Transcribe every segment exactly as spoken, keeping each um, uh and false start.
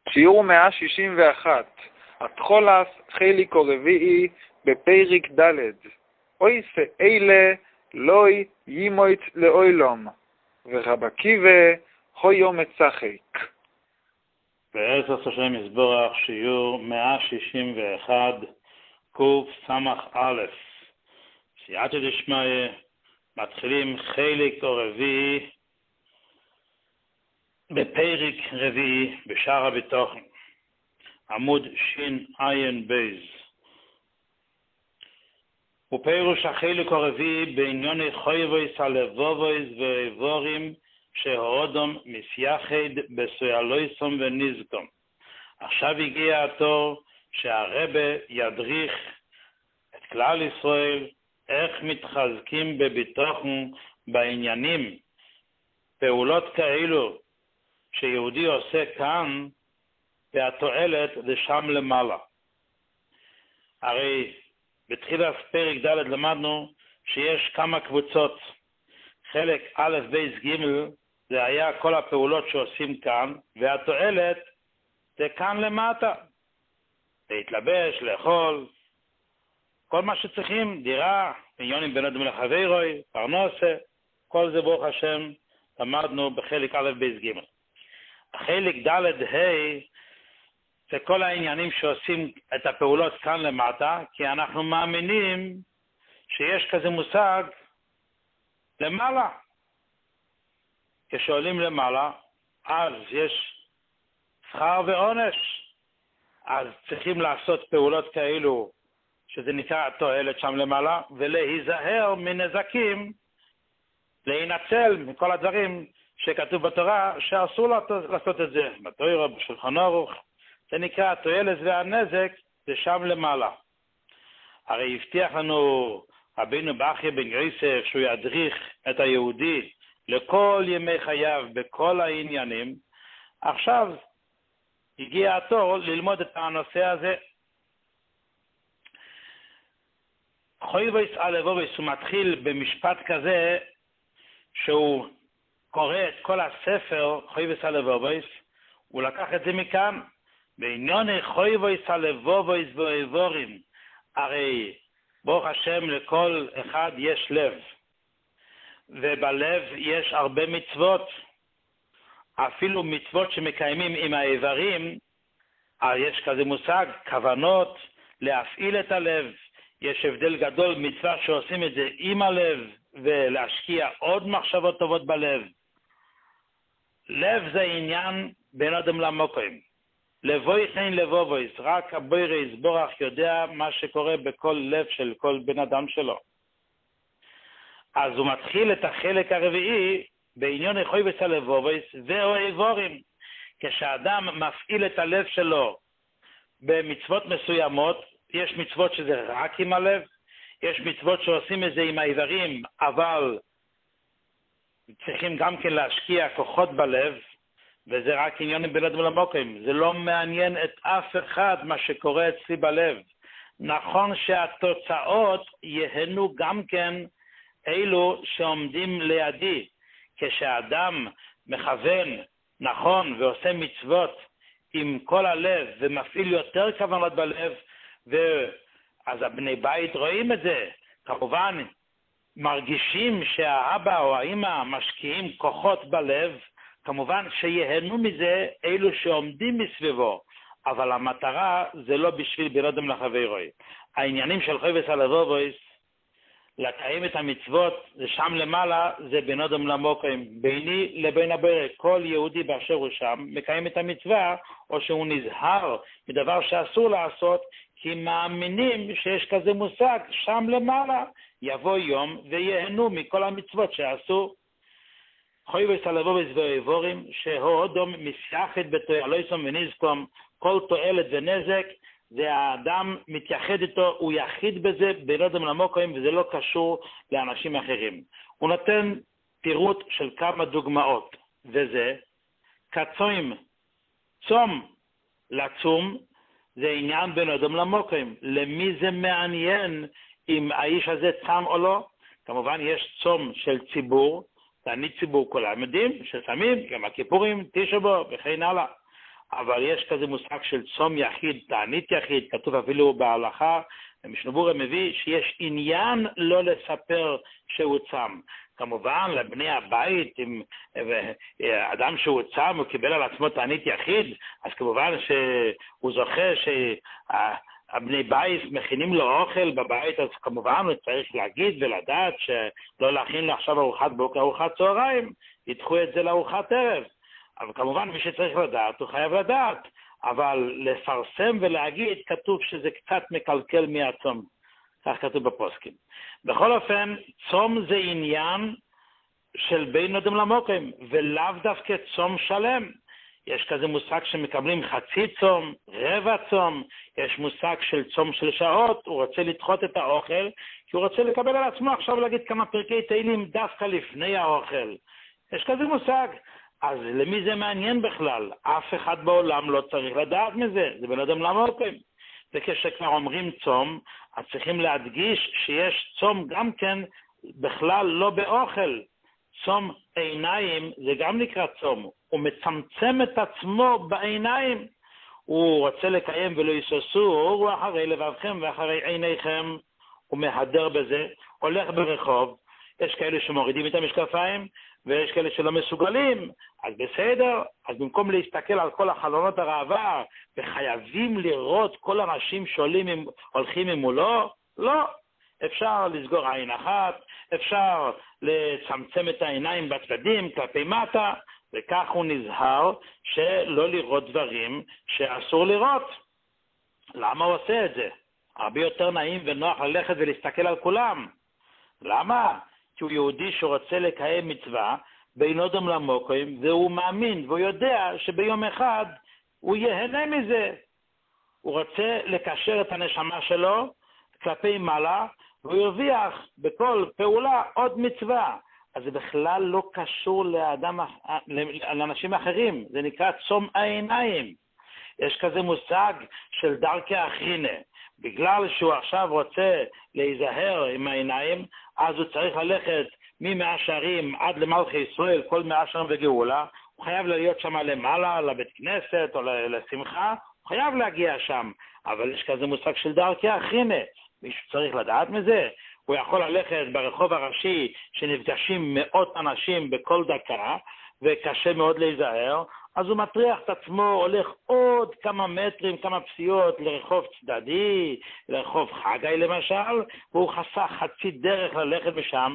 שיעור מאה שישים ואחת, התחולס חיליק או רביעי בפרק ד' אוי שאלה לוי ימוית לאוילום, ורב עקיבא הויו מצחק. בעזרת השם יסבורך שיעור מאה שישים ואחת קוף סמך א'. סייעתא דשמיא, מתחילים חיליק או רביעי בפרק רביעי בשער הביטחון, עמוד שין עין בייז. ופירוש החילוק הרביעי בענייני חויבויס הלבובויס ואיבורים שהאודום מסייחד בסויאלויסום ונזקום. עכשיו הגיע התור שהרבא ידריך את כלל ישראל איך מתחזקים בביטחון בעניינים, פעולות כאלו שיהודי עושה כאן והתועלת לשם למעלה. הרי בתחילת פרק ד' למדנו שיש כמה קבוצות. חלק א' בייס ג' זה היה כל הפעולות שעושים כאן, והתועלת זה כאן למטה. להתלבש, לאכול, כל מה שצריכים, דירה, עניונים בין אדם לחברוי, פרנסה, כל זה ברוך השם למדנו בחלק א' בייס ג'. החלק ד' ה' זה כל העניינים שעושים את הפעולות כאן למטה, כי אנחנו מאמינים שיש כזה מושג למעלה. כשעולים למעלה, אז יש שכר ועונש. אז צריכים לעשות פעולות כאלו, שזה נקרא תועלת שם למעלה, ולהיזהר מנזקים, להינצל מכל הדברים שכתוב בתורה, שאסור לעשות את זה. בתורה, בשולחן ערוך, זה נקרא התועלת והנזק, זה שם למעלה. הרי הבטיח לנו רבינו בכיה בן יוסף שהוא ידריך את היהודי לכל ימי חייו בכל העניינים. עכשיו הגיע התור ללמוד את הנושא הזה. חויבויס הלבובויס הוא מתחיל במשפט כזה שהוא קורא את כל הספר חויבויס הלבובויס, הוא לקח את זה מכאן. בענייני חויבויס הלבובויס ואיבורים, הרי ברוך השם לכל אחד יש לב, ובלב יש הרבה מצוות, אפילו מצוות שמקיימים עם האיברים. יש כזה מושג כוונות להפעיל את הלב. יש הבדל גדול, מצווה שעושים את זה עם הלב ולהשקיע עוד מחשבות טובות בלב. לב זה עניין בין אדם למקום. לבוי חין לבובויס, רק הבוירה יסבורך יודע מה שקורה בכל לב של כל בן אדם שלו. אז הוא מתחיל את החלק הרביעי בעניין חויבויס הלבובויס ואיבורים. כשאדם מפעיל את הלב שלו במצוות מסוימות, יש מצוות שזה רק עם הלב, יש מצוות שעושים את זה עם האיברים, אבל צריכים גם כן להשקיע כוחות בלב, וזה רק עניינים בין אדם למקום. זה לא מעניין את אף אחד מה שקורה אצלי בלב. נכון שהתוצאות יהנו גם כן אלו שעומדים לידי. כשאדם מכוון נכון ועושה מצוות עם כל הלב ומפעיל יותר כוונות בלב, ואז הבני בית רואים את זה. כמובן מרגישים שהאבא או האמא משקיעים כוחות בלב, כמובן שיהנו מזה אלו שעומדים מסביבו, אבל המטרה זה לא בשביל בין אדם לחברוי. העניינים של חויבויס הלבובויס, לקיים את המצוות, זה שם למעלה, זה בין אדם למקום, ביני לבין הבורא. כל יהודי באשר הוא שם מקיים את המצווה, או שהוא נזהר מדבר שאסור לעשות, כי מאמינים שיש כזה מושג שם למעלה, יבוא יום ויהנו מכל המצוות שעשו. חויבויס הלבובויס ואיבורים שהאודום מסייחד בתועלויסום ונזקום, כל תועלת ונזק זה האדם מתייחד איתו, הוא יחיד בזה בין אדם למקום, וזה לא קשור לאנשים אחרים. הוא נותן פירוט של כמה דוגמאות, וזה כצום. צום לצום זה עניין בין אדם למקום. למי זה מעניין אם האיש הזה צם או לא? כמובן יש צום של ציבור, תענית ציבור כולם יודעים שצמים, גם הכיפורים, תשע בו וכן הלאה. אבל יש כזה מושג של צום יחיד, תענית יחיד, כתוב אפילו בהלכה, משנה ברורה מביא שיש עניין לא לספר שהוא צם. כמובן לבני הבית, אם אדם שהוא צם, הוא קיבל על עצמו תענית יחיד, אז כמובן שהוא זוכה שהבני בית מכינים לו אוכל בבית, אז כמובן הוא צריך להגיד ולדעת שלא להכין לו עכשיו ארוחת בוקר, ארוחת צהריים, ידחו את זה לארוחת ערב. אבל כמובן מי שצריך לדעת, הוא חייב לדעת. אבל לפרסם ולהגיד, כתוב שזה קצת מקלקל מהצום. כך כתוב בפוסקים. בכל אופן, צום זה עניין של בין אדם למוקרים, ולאו דווקא צום שלם. יש כזה מושג שמקבלים חצי צום, רבע צום, יש מושג של צום של שעות, הוא רוצה לדחות את האוכל, כי הוא רוצה לקבל על עצמו עכשיו להגיד כמה פרקי תהילים דווקא לפני האוכל. יש כזה מושג. אז למי זה מעניין בכלל? אף אחד בעולם לא צריך לדעת מזה, זה בין אדם למוקרים. וכשכבר אומרים צום, אז צריכים להדגיש שיש צום גם כן בכלל לא באוכל. צום עיניים זה גם נקרא צום, הוא מצמצם את עצמו בעיניים. הוא רוצה לקיים ולא יסוסו, הוא אחרי לבבכם ואחרי עיניכם, הוא מהדר בזה, הולך ברחוב, יש כאלה שמורידים את המשקפיים, ויש כאלה שלא מסוגלים, אז בסדר, אז במקום להסתכל על כל החלונות הראווה, וחייבים לראות כל האנשים שעולים, הולכים ממולו, לא. אפשר לסגור עין אחת, אפשר לצמצם את העיניים בצדדים, כלפי מטה, וכך הוא נזהר שלא לראות דברים שאסור לראות. למה הוא עושה את זה? הרבה יותר נעים ונוח ללכת ולהסתכל על כולם. למה? כי הוא יהודי שרוצה לקיים מצווה בין אדם למוקרים, והוא מאמין, והוא יודע שביום אחד הוא ייהנה מזה. הוא רוצה לקשר את הנשמה שלו כלפי מעלה, והוא ירוויח בכל פעולה עוד מצווה. אז זה בכלל לא קשור לאדם, לאנשים אחרים, זה נקרא צום העיניים. יש כזה מושג של דרכי האחרינה. בגלל שהוא עכשיו רוצה להיזהר עם העיניים, אז הוא צריך ללכת ממאה שערים עד למלכי ישראל, כל מאה שערים וגאולה, הוא חייב להיות שם למעלה, לבית כנסת או לשמחה, הוא חייב להגיע שם, אבל יש כזה מושג של דרכי האחרינה, מישהו צריך לדעת מזה, הוא יכול ללכת ברחוב הראשי שנפגשים מאות אנשים בכל דקה, וקשה מאוד להיזהר, אז הוא מטריח את עצמו, הולך עוד כמה מטרים, כמה פסיעות לרחוב צדדי, לרחוב חגי למשל, והוא חסך חצי דרך ללכת משם,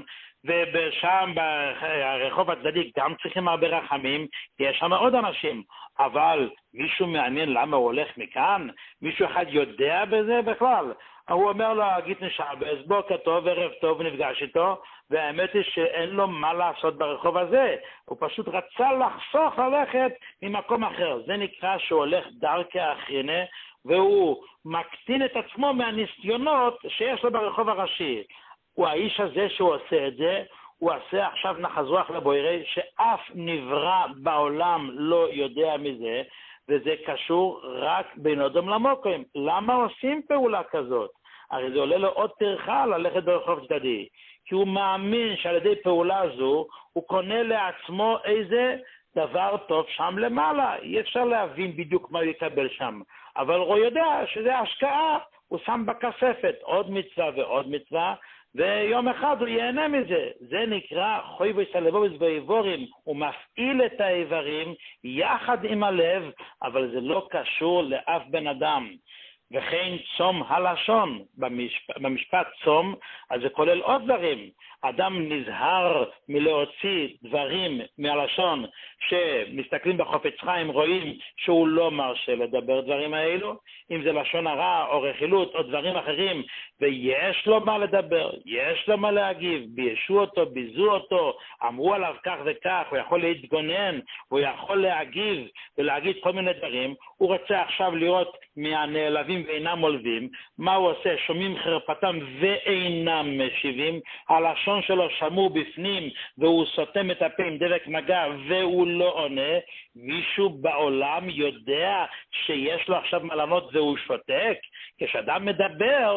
ובשם ברחוב הצדדי גם צריכים הרבה רחמים, יש שם עוד אנשים, אבל מישהו מעניין למה הוא הולך מכאן? מישהו אחד יודע בזה בכלל? הוא אומר לו, גיד נשבס, בוקר טוב, ערב טוב, ונפגש איתו, והאמת היא שאין לו מה לעשות ברחוב הזה. הוא פשוט רצה לחסוך ללכת ממקום אחר. זה נקרא שהוא הולך דרכי האחרינה, והוא מקטין את עצמו מהניסיונות שיש לו ברחוב הראשי. הוא האיש הזה שהוא עושה את זה, הוא עושה עכשיו נחש רוח לבוירי, שאף נברא בעולם לא יודע מזה, וזה קשור רק בין אדם למוקרים. למה עושים פעולה כזאת? הרי זה עולה לו עוד טרחה ללכת ברחוב צדדי, כי הוא מאמין שעל ידי פעולה זו הוא קונה לעצמו איזה דבר טוב שם למעלה. אי אפשר להבין בדיוק מה הוא יקבל שם, אבל הוא יודע שזה השקעה, הוא שם בכספת עוד מצווה ועוד מצווה, ויום אחד הוא ייהנה מזה. זה נקרא חוי ויסלבוביס ואיבורים, הוא מפעיל את האיברים יחד עם הלב, אבל זה לא קשור לאף בן אדם. וכן צום הלשון, במשפט, במשפט צום, אז זה כולל עוד דברים. אדם נזהר מלהוציא דברים מהלשון, שמסתכלים בחופץ חיים, רואים שהוא לא מרשה לדבר דברים האלו, אם זה לשון הרע או רכילות או דברים אחרים, ויש לו מה לדבר, יש לו מה להגיב, ביישו אותו, ביזו אותו, אמרו עליו כך וכך, הוא יכול להתגונן, הוא יכול להגיב ולהגיד כל מיני דברים, הוא רוצה עכשיו לראות מהנעלבים ואינם מולבים, מה הוא עושה? שומעים חרפתם ואינם משיבים, הלשון שלו שמור בפנים והוא סותם את הפה עם דבק מגע והוא לא עונה. מישהו בעולם יודע שיש לו עכשיו מה לענות והוא שותק? כשאדם מדבר,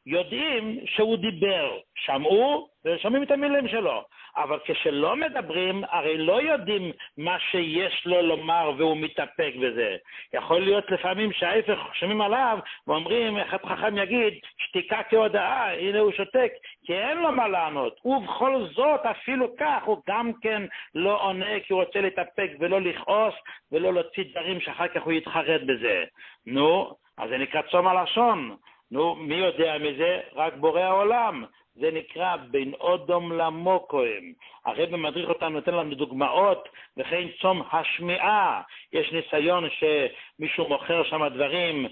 יודעים שהוא דיבר, שמעו ושומעים את המילים שלו, אבל כשלא מדברים, הרי לא יודעים מה שיש לו לומר והוא מתאפק בזה. יכול להיות לפעמים שההפך שומעים עליו ואומרים, אחד חכם יגיד, שתיקה כהודאה, הנה הוא שותק, כי אין לו מה לענות. ובכל זאת, אפילו כך, הוא גם כן לא עונה, כי הוא רוצה להתאפק ולא לכעוס ולא להוציא דברים שאחר כך הוא יתחרט בזה. נו, אז זה נקרא צום הלשון. נו, מי יודע מזה? רק בורא העולם. זה נקרא בין אודום למוקוים. הרב מדריך אותנו, נותן לנו דוגמאות, וכן צום השמיעה. יש ניסיון שמישהו מוכר שם דברים,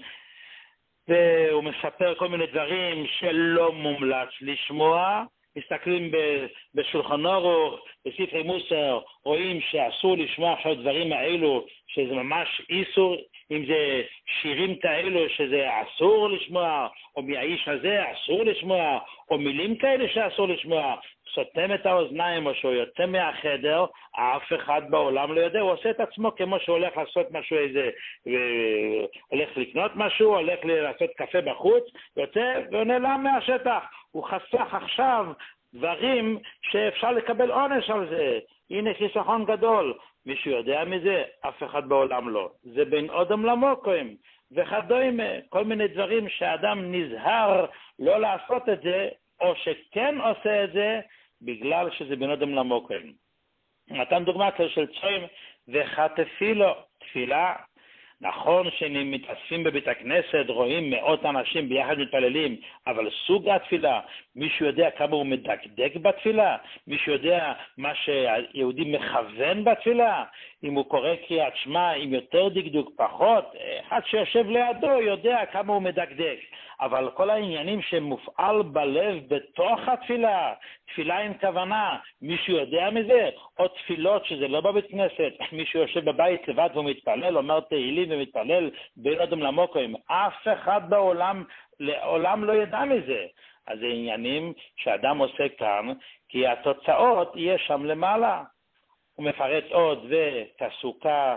והוא מספר כל מיני דברים שלא מומלץ לשמוע. מסתכלים בשולחן אורוך, בספרי מוסר, רואים שאסור לשמוע עכשיו דברים האלו, שזה ממש איסור, אם זה שירים כאלו שזה אסור לשמוע, או מהאיש הזה אסור לשמוע, או מילים כאלה שאסור לשמוע, סותם את האוזניים או שהוא יוצא מהחדר, אף אחד בעולם לא יודע, הוא עושה את עצמו כמו שהוא הולך לעשות משהו איזה, הולך לקנות משהו, הולך לעשות קפה בחוץ, יוצא ונעלם מהשטח. הוא חסך עכשיו דברים שאפשר לקבל עונש על זה. הנה חיסכון גדול. מישהו יודע מזה? אף אחד בעולם לא. זה בין אדם למוקוים. וכדומה, כל מיני דברים שאדם נזהר לא לעשות את זה, או שכן עושה את זה, בגלל שזה בין אדם למוקוים. נתן דוגמה של צום וחתפילו, תפילה. נכון שמתאספים בבית הכנסת, רואים מאות אנשים ביחד מתפללים, אבל סוג התפילה, מישהו יודע כמה הוא מדקדק בתפילה? מישהו יודע מה שיהודי מכוון בתפילה? אם הוא קורא קריאת שמע עם יותר דקדוק פחות, אחד שיושב לידו יודע כמה הוא מדקדק. אבל כל העניינים שמופעל בלב בתוך התפילה, תפילה עם כוונה, מישהו יודע מזה? או תפילות שזה לא בבית כנסת, מישהו יושב בבית לבד ומתפלל, אומר תהילים ומתפלל בין אדם למוקוים, אף אחד בעולם לעולם לא ידע מזה. אז זה עניינים שאדם עושה כאן, כי התוצאות יהיה שם למעלה. הוא מפרט עוד, ואת הסוכה,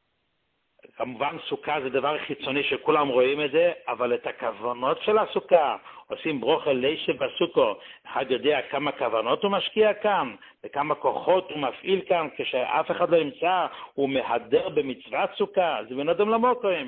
כמובן סוכה זה דבר חיצוני שכולם רואים את זה, אבל את הכוונות של הסוכה, עושים ברוכה לישה בסוכו, אחד יודע כמה כוונות הוא משקיע כאן, וכמה כוחות הוא מפעיל כאן, כשאף אחד לא ימצא, הוא מהדר במצוות סוכה, זה בין אדם למוקוים,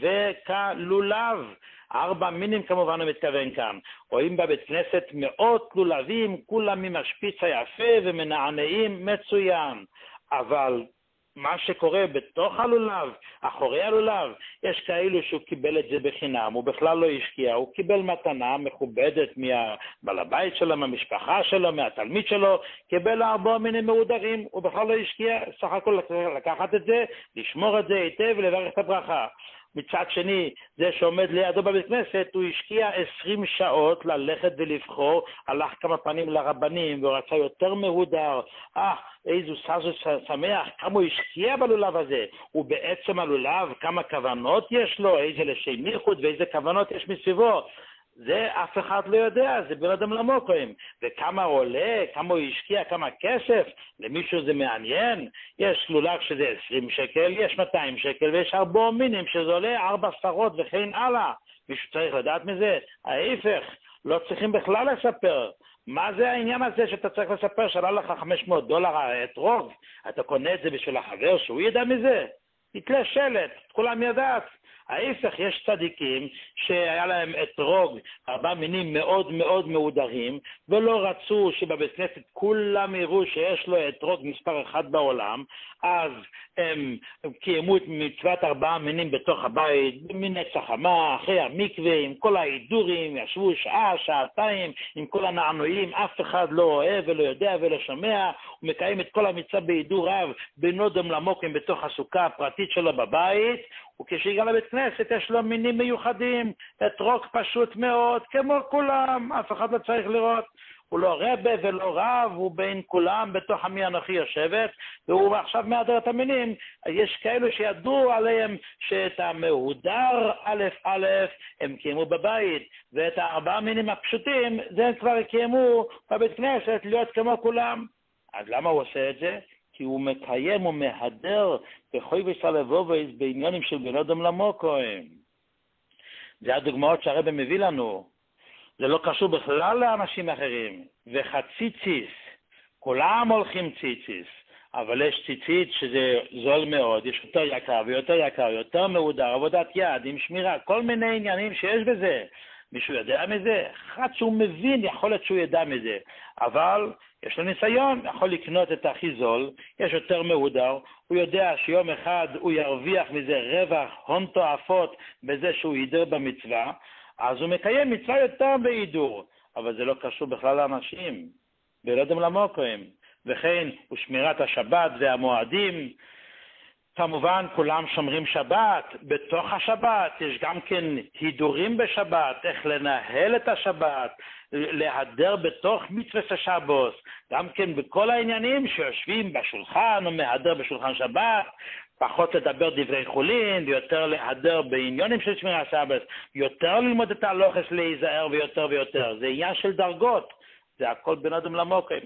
וכלולב, ארבע מינים כמובן הוא מתכוון כאן, רואים בבית כנסת מאות לולבים, כולם ממשפיץ היפה ומנענעים מצוין, אבל מה שקורה בתוך הלולב, אחורי הלולב, יש כאלו שהוא קיבל את זה בחינם, הוא בכלל לא השקיע, הוא קיבל מתנה מכובדת מהבעל הבית שלו, מהמשפחה שלו, מהתלמיד שלו, קיבל ארבע מיני מעודרים, הוא בכלל לא השקיע, סך הכל לקחת את זה, לשמור את זה היטב ולברך את הברכה. מצד שני, זה שעומד לידו בבית כנסת, הוא השקיע עשרים שעות ללכת ולבחור, הלך כמה פנים לרבנים, והוא רצה יותר מהודר, אה, איזו סזו שמח, כמה הוא השקיע בלולב הזה, ובעצם הלולב, כמה כוונות יש לו, איזה לשם ייחוד ואיזה כוונות יש מסביבו, זה אף אחד לא יודע, זה בין אדם למוקוים. וכמה עולה, כמה הוא השקיע, כמה כסף, למישהו זה מעניין. יש לולב שזה עשרים שקל, יש מאתיים שקל, ויש ארבע מינים שזה עולה ארבע עשרות וכן הלאה. מישהו צריך לדעת מזה? ההפך, לא צריכים בכלל לספר. מה זה העניין הזה שאתה צריך לספר שעלה לך חמש מאות דולר אתרוג? אתה קונה את זה בשביל החבר שהוא ידע מזה? תתלה שלט, כולם ידעת. ההפך, יש צדיקים שהיה להם אתרוג, ארבע מינים מאוד מאוד מעודרים, ולא רצו שבבית כנסת כולם יראו שיש לו אתרוג מספר אחד בעולם, אז הם, הם קיימו את מצוות ארבעה מינים בתוך הבית, מנץ החמה, אחרי המקווה, עם כל ההידורים, ישבו שעה, שעתיים, עם כל הנענועים, אף אחד לא אוהב ולא יודע ולא שומע, הוא מקיים את כל המצווה בהידור רב, בין אדם למוקוים בתוך הסוכה הפרטית שלו בבית, וכשהגיע לבית כנסת יש לו מינים מיוחדים, אתרוג פשוט מאוד, כמו כולם, אף אחד לא צריך לראות. הוא לא רבה ולא רב, הוא בין כולם בתוך עמי אנוכי יושבת, והוא עכשיו מהדר את המינים. יש כאלו שידעו עליהם שאת המהודר א' א' הם קיימו בבית, ואת הארבעה מינים הפשוטים, זה הם כבר קיימו בבית כנסת להיות כמו כולם. אז למה הוא עושה את זה? כי הוא מקיים ומהדר בחוי וסלבובייס בעניינים של בין אדם למוקוים. זה הדוגמאות שהרבא מביא לנו. זה לא קשור בכלל לאנשים אחרים. וחציציס, כולם הולכים ציציס, אבל יש ציצית שזה זול מאוד, יש יותר יקר ויותר יקר, יותר מעודר, עבודת יד, עם שמירה, כל מיני עניינים שיש בזה. מישהו יודע מזה? אחד שהוא מבין, יכול להיות שהוא ידע מזה. אבל יש לו ניסיון, יכול לקנות את הכי זול, יש יותר מעודר, הוא יודע שיום אחד הוא ירוויח מזה רווח, הון תועפות, בזה שהוא יידר במצווה, אז הוא מקיים מצווה יותר בהידור. אבל זה לא קשור בכלל לאנשים, בלודם למוקרים. וכן, הוא שמירת השבת והמועדים, כמובן כולם שומרים שבת, בתוך השבת יש גם כן הידורים בשבת, איך לנהל את השבת, להדר בתוך מצוות השבוס, גם כן בכל העניינים שיושבים בשולחן או מהדר בשולחן שבת, פחות לדבר דברי חולין, ויותר להדר בעניונים של שמירת השבת, יותר ללמוד את ההלוכס להיזהר ויותר ויותר, זה עניין של דרגות, זה הכל בין אדם למוקרים.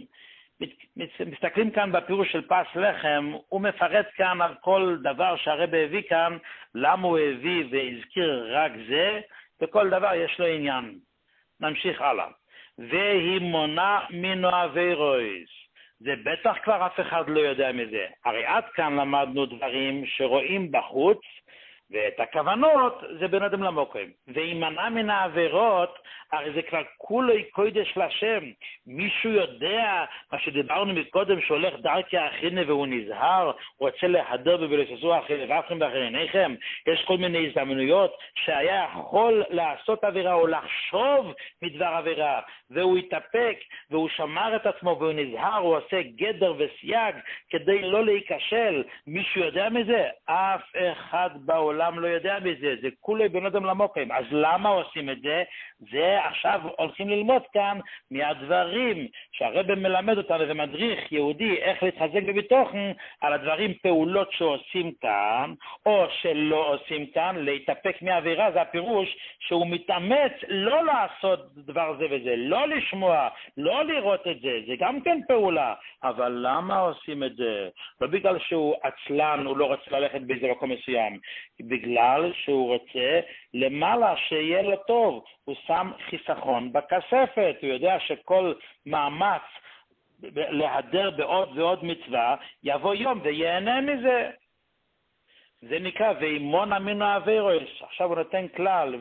מסתכלים כאן בפירוש של פס לחם, הוא מפרט כאן על כל דבר שהרב הביא כאן, למה הוא הביא והזכיר רק זה, וכל דבר יש לו עניין. נמשיך הלאה. והיא מונה מינו עבירוס. זה בטח כבר אף אחד לא יודע מזה. הרי עד כאן למדנו דברים שרואים בחוץ, ואת הכוונות זה בין אדם למוקרים. והימנע מן העבירות, הרי זה כבר כולו קודש לשם. מישהו יודע מה שדיברנו מקודם, שהולך דרכי האחינה והוא נזהר, הוא רוצה להדר בבלססו אחרי לבבכם ואחרי עיניכם. יש כל מיני הזדמנויות שהיה יכול לעשות עבירה או לחשוב מדבר עבירה, והוא התאפק והוא שמר את עצמו והוא נזהר, הוא עושה גדר וסייג כדי לא להיכשל. מישהו יודע מזה? אף אחד בעולם לא יודע מזה, זה כולו בין אדם למוקרים. אז למה עושים את זה? זה עכשיו הולכים ללמוד כאן מהדברים שהרב מלמד אותנו ומדריך יהודי איך להתחזק בביטוחן על הדברים, פעולות שעושים כאן או שלא עושים כאן, להתאפק מהעבירה. זה הפירוש שהוא מתאמץ לא לעשות דבר זה וזה, לא לשמוע, לא לראות את זה, זה גם כן פעולה. אבל למה עושים את זה? לא בגלל שהוא עצלן, הוא לא רוצה ללכת באיזה מקום מסוים, בגלל שהוא רוצה למעלה שיהיה לו טוב. הוא שם חיסכון בכספת, הוא יודע שכל מאמץ להדר בעוד ועוד מצווה יבוא יום ויהנה מזה. זה נקרא ואימון אמינו עבירוס. עכשיו הוא נותן כלל,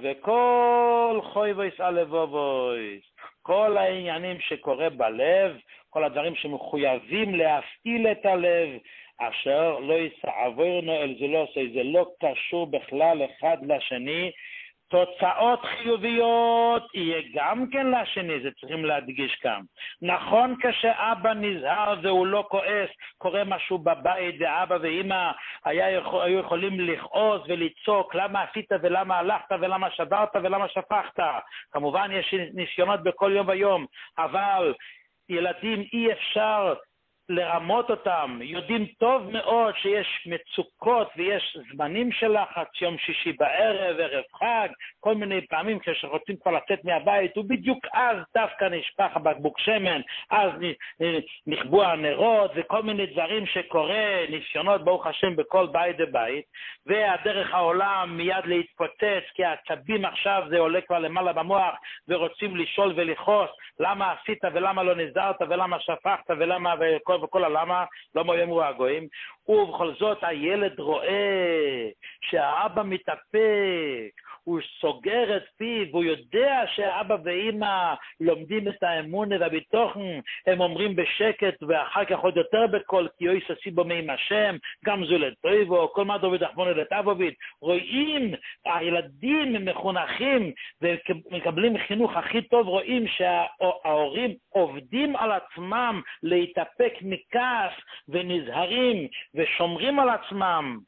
וכל חויבויס הלבובויס, כל העניינים שקורה בלב, כל הדברים שמחויבים להפעיל את הלב, אשר לא יסעברנו אל זה לא עושה, זה לא קשור בכלל אחד לשני. תוצאות חיוביות יהיה גם כן לשני, זה צריכים להדגיש כאן. נכון כשאבא נזהר והוא לא כועס, קורה משהו בבית ואבא ואמא היה, היו יכולים לכעוס ולצעוק למה עשית ולמה הלכת ולמה שברת ולמה שפכת. כמובן יש ניסיונות בכל יום ויום, אבל ילדים אי אפשר לרמות אותם, יודעים טוב מאוד שיש מצוקות ויש זמנים של לחץ, יום שישי בערב, ערב חג, כל מיני פעמים כשרוצים כבר לצאת מהבית, ובדיוק אז דווקא נשפך בקבוק שמן, אז נכבו הנרות וכל מיני דברים שקורה, ניסיונות ברוך השם בכל בית ובית, והדרך העולם מיד להתפוצץ, כי העצבים עכשיו זה עולה כבר למעלה במוח, ורוצים לשאול ולכעוס, למה עשית ולמה לא נזהרת ולמה שפכת ולמה וכל וכל הלמה, לא מוימו הגויים. ובכל זאת הילד רואה שהאבא מתאפק, הוא סוגר את פיו, הוא יודע שהאבא ואמא לומדים את האמונה והביטוחן, הם אומרים בשקט ואחר כך עוד יותר בקול, כי יוי ססי בו מי השם, גם זו לטויבו, כל מה דוד אחמונה לטבובית. רואים, הילדים מחונכים ומקבלים חינוך הכי טוב, רואים שההורים עובדים על עצמם להתאפק מכעס ונזהרים ושומרים על עצמם.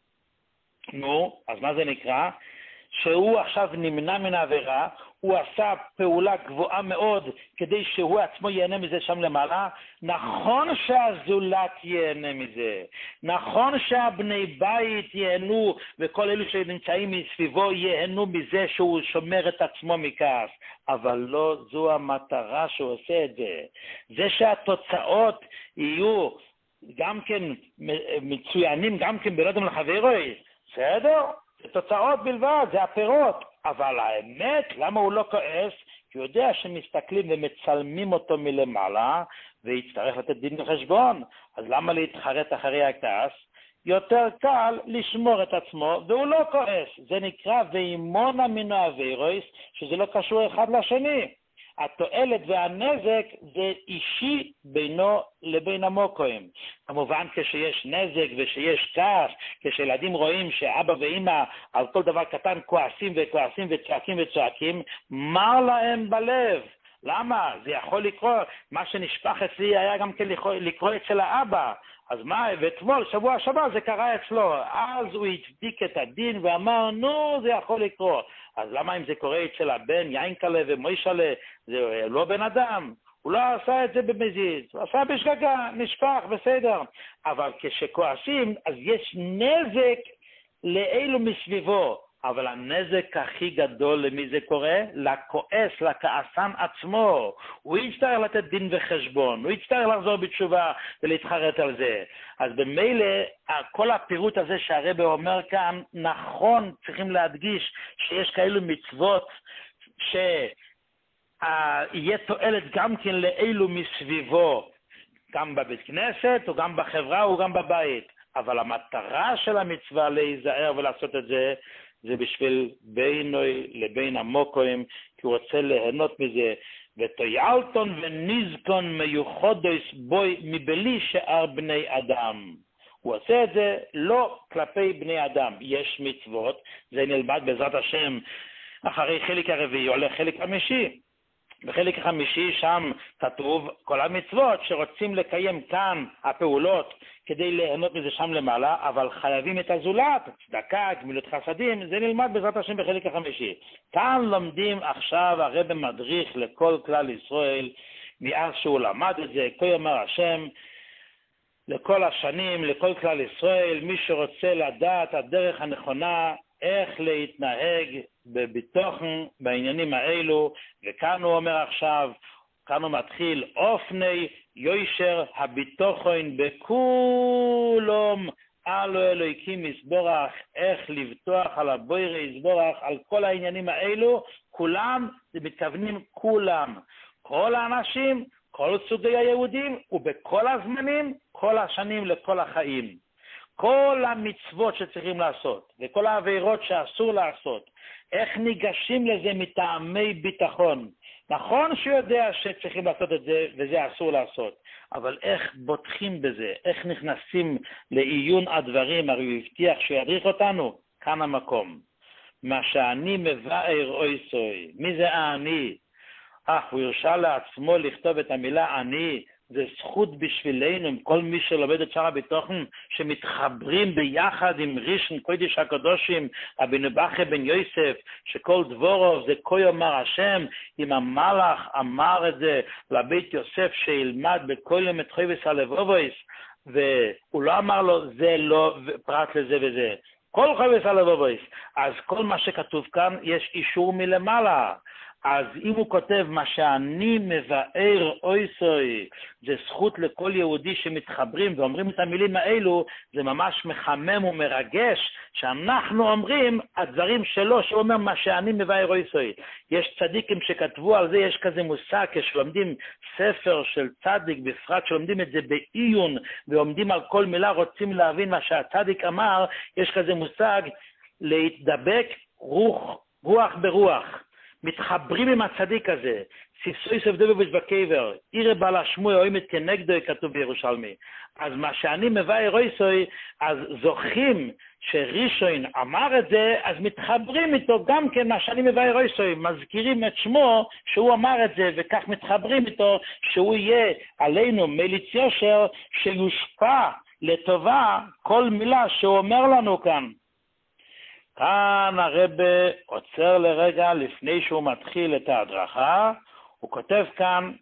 נו, אז מה זה נקרא? שהוא עכשיו נמנע מן העבירה, הוא עשה פעולה גבוהה מאוד כדי שהוא עצמו ייהנה מזה שם למעלה. נכון שהזולת ייהנה מזה, נכון שהבני בית ייהנו וכל אלו שנמצאים מסביבו ייהנו מזה שהוא שומר את עצמו מכעס, אבל לא זו המטרה שהוא עושה את זה. זה שהתוצאות יהיו גם כן מצוינים, גם כן בלודם לחברוי, בסדר? תוצאות בלבד, זה הפירות. אבל האמת, למה הוא לא כועס? כי הוא יודע שמסתכלים ומצלמים אותו מלמעלה, ויצטרך לתת דין וחשבון. אז למה להתחרט אחרי הכעס? יותר קל לשמור את עצמו, והוא לא כועס. זה נקרא ואימונה מינו אבירויס, שזה לא קשור אחד לשני. התועלת והנזק זה אישי בינו לבין המוקוים. כמובן כשיש נזק ושיש כעס, כשילדים רואים שאבא ואמא על כל דבר קטן כועסים וכועסים וצועקים וצועקים, מר להם בלב. למה? זה יכול לקרות. מה שנשפך אצלי היה גם כן לקרות אצל האבא. אז מה, ואתמול, שבוע שבוע, זה קרה אצלו. אז הוא הצדיק את הדין ואמר, נו, זה יכול לקרות. אז למה אם זה קורה אצל הבן, יינקלה ומוישלה, זה לא בן אדם? הוא לא עשה את זה במזיז, הוא עשה בשגגה, נשפך, בסדר. אבל כשכועסים, אז יש נזק לאלו מסביבו. אבל הנזק הכי גדול למי זה קורה? לכועס, לכעסן עצמו. הוא יצטרך לתת דין וחשבון, הוא יצטרך לחזור בתשובה ולהתחרט על זה. אז במילא, כל הפירוט הזה שהרבא אומר כאן, נכון, צריכים להדגיש שיש כאלו מצוות שיהיה תועלת גם כן לאלו מסביבו, גם בבית כנסת, או גם בחברה, או גם בבית. אבל המטרה של המצווה להיזהר ולעשות את זה, זה בשביל בינוי לבין המוקוים, כי הוא רוצה ליהנות מזה. ותויאלטון ונזקון מיוחדוס בוי מבלי שאר בני אדם. הוא עושה את זה לא כלפי בני אדם. יש מצוות, זה נלמד בעזרת השם אחרי חלק הרביעי, עולה חלק חמישי. בחלק החמישי שם כתוב כל המצוות שרוצים לקיים כאן הפעולות כדי ליהנות מזה שם למעלה, אבל חייבים את הזולת, צדקה, גמילות חסדים, זה נלמד בעזרת השם בחלק החמישי. כאן לומדים עכשיו הרב מדריך לכל כלל ישראל, מאז שהוא למד את זה, כה יאמר השם, לכל השנים, לכל כלל ישראל, מי שרוצה לדעת הדרך הנכונה, איך להתנהג בביטוחן בעניינים האלו, וכאן הוא אומר עכשיו, כאן הוא מתחיל, אופני יוישר הביטוחן בכולום אלו אלוהיקים יסבורך, איך לבטוח על הבוירה יסבורך, על כל העניינים האלו, כולם, זה מתכוונים כולם, כל האנשים, כל סוגי היהודים, ובכל הזמנים, כל השנים לכל החיים. כל המצוות שצריכים לעשות, וכל העבירות שאסור לעשות, איך ניגשים לזה מטעמי ביטחון. נכון שהוא יודע שצריכים לעשות את זה, וזה אסור לעשות, אבל איך בוטחים בזה, איך נכנסים לעיון הדברים, הרי הוא הבטיח שידריך אותנו, כאן המקום. מה שאני מבאר אוי סוי, מי זה אני? אך הוא הרשה לעצמו לכתוב את המילה אני, זה זכות בשבילנו, עם כל מי שלומד את שער הביטוחן, שמתחברים ביחד עם ראשון קודש הקדושים, רבינו בכר בן יוסף, שכל דבורוב זה כה יאמר השם, אם המלאך אמר את זה לבית יוסף שילמד בכל יום את חויבס הלבובויס, והוא לא אמר לו זה לא פרט לזה וזה, כל חויבס הלבובויס, אז כל מה שכתוב כאן יש אישור מלמעלה. אז אם הוא כותב מה שאני מבאר אוי סוי, זה זכות לכל יהודי שמתחברים ואומרים את המילים האלו, זה ממש מחמם ומרגש שאנחנו אומרים הדברים שלו, שהוא אומר מה שאני מבאר אוי סוי. יש צדיקים שכתבו על זה, יש כזה מושג, כשלומדים ספר של צדיק, בפרט שלומדים את זה בעיון ועומדים על כל מילה, רוצים להבין מה שהצדיק אמר, יש כזה מושג להתדבק רוח, רוח ברוח. מתחברים עם הצדיק הזה, סיסוי סבדובוביץ' בקבר, עירה בעל השמוע אוימת כנגדו, כתוב בירושלמי. אז מה שאני מבאר אוי סוי, אז זוכים שרישון אמר את זה, אז מתחברים איתו גם כן מה שאני מבאר אוי סוי, מזכירים את שמו שהוא אמר את זה, וכך מתחברים איתו שהוא יהיה עלינו מליץ יושר, שיושפע לטובה כל מילה שהוא אומר לנו כאן. כאן הרב עוצר לרגע לפני שהוא מתחיל את ההדרכה, הוא כותב כאן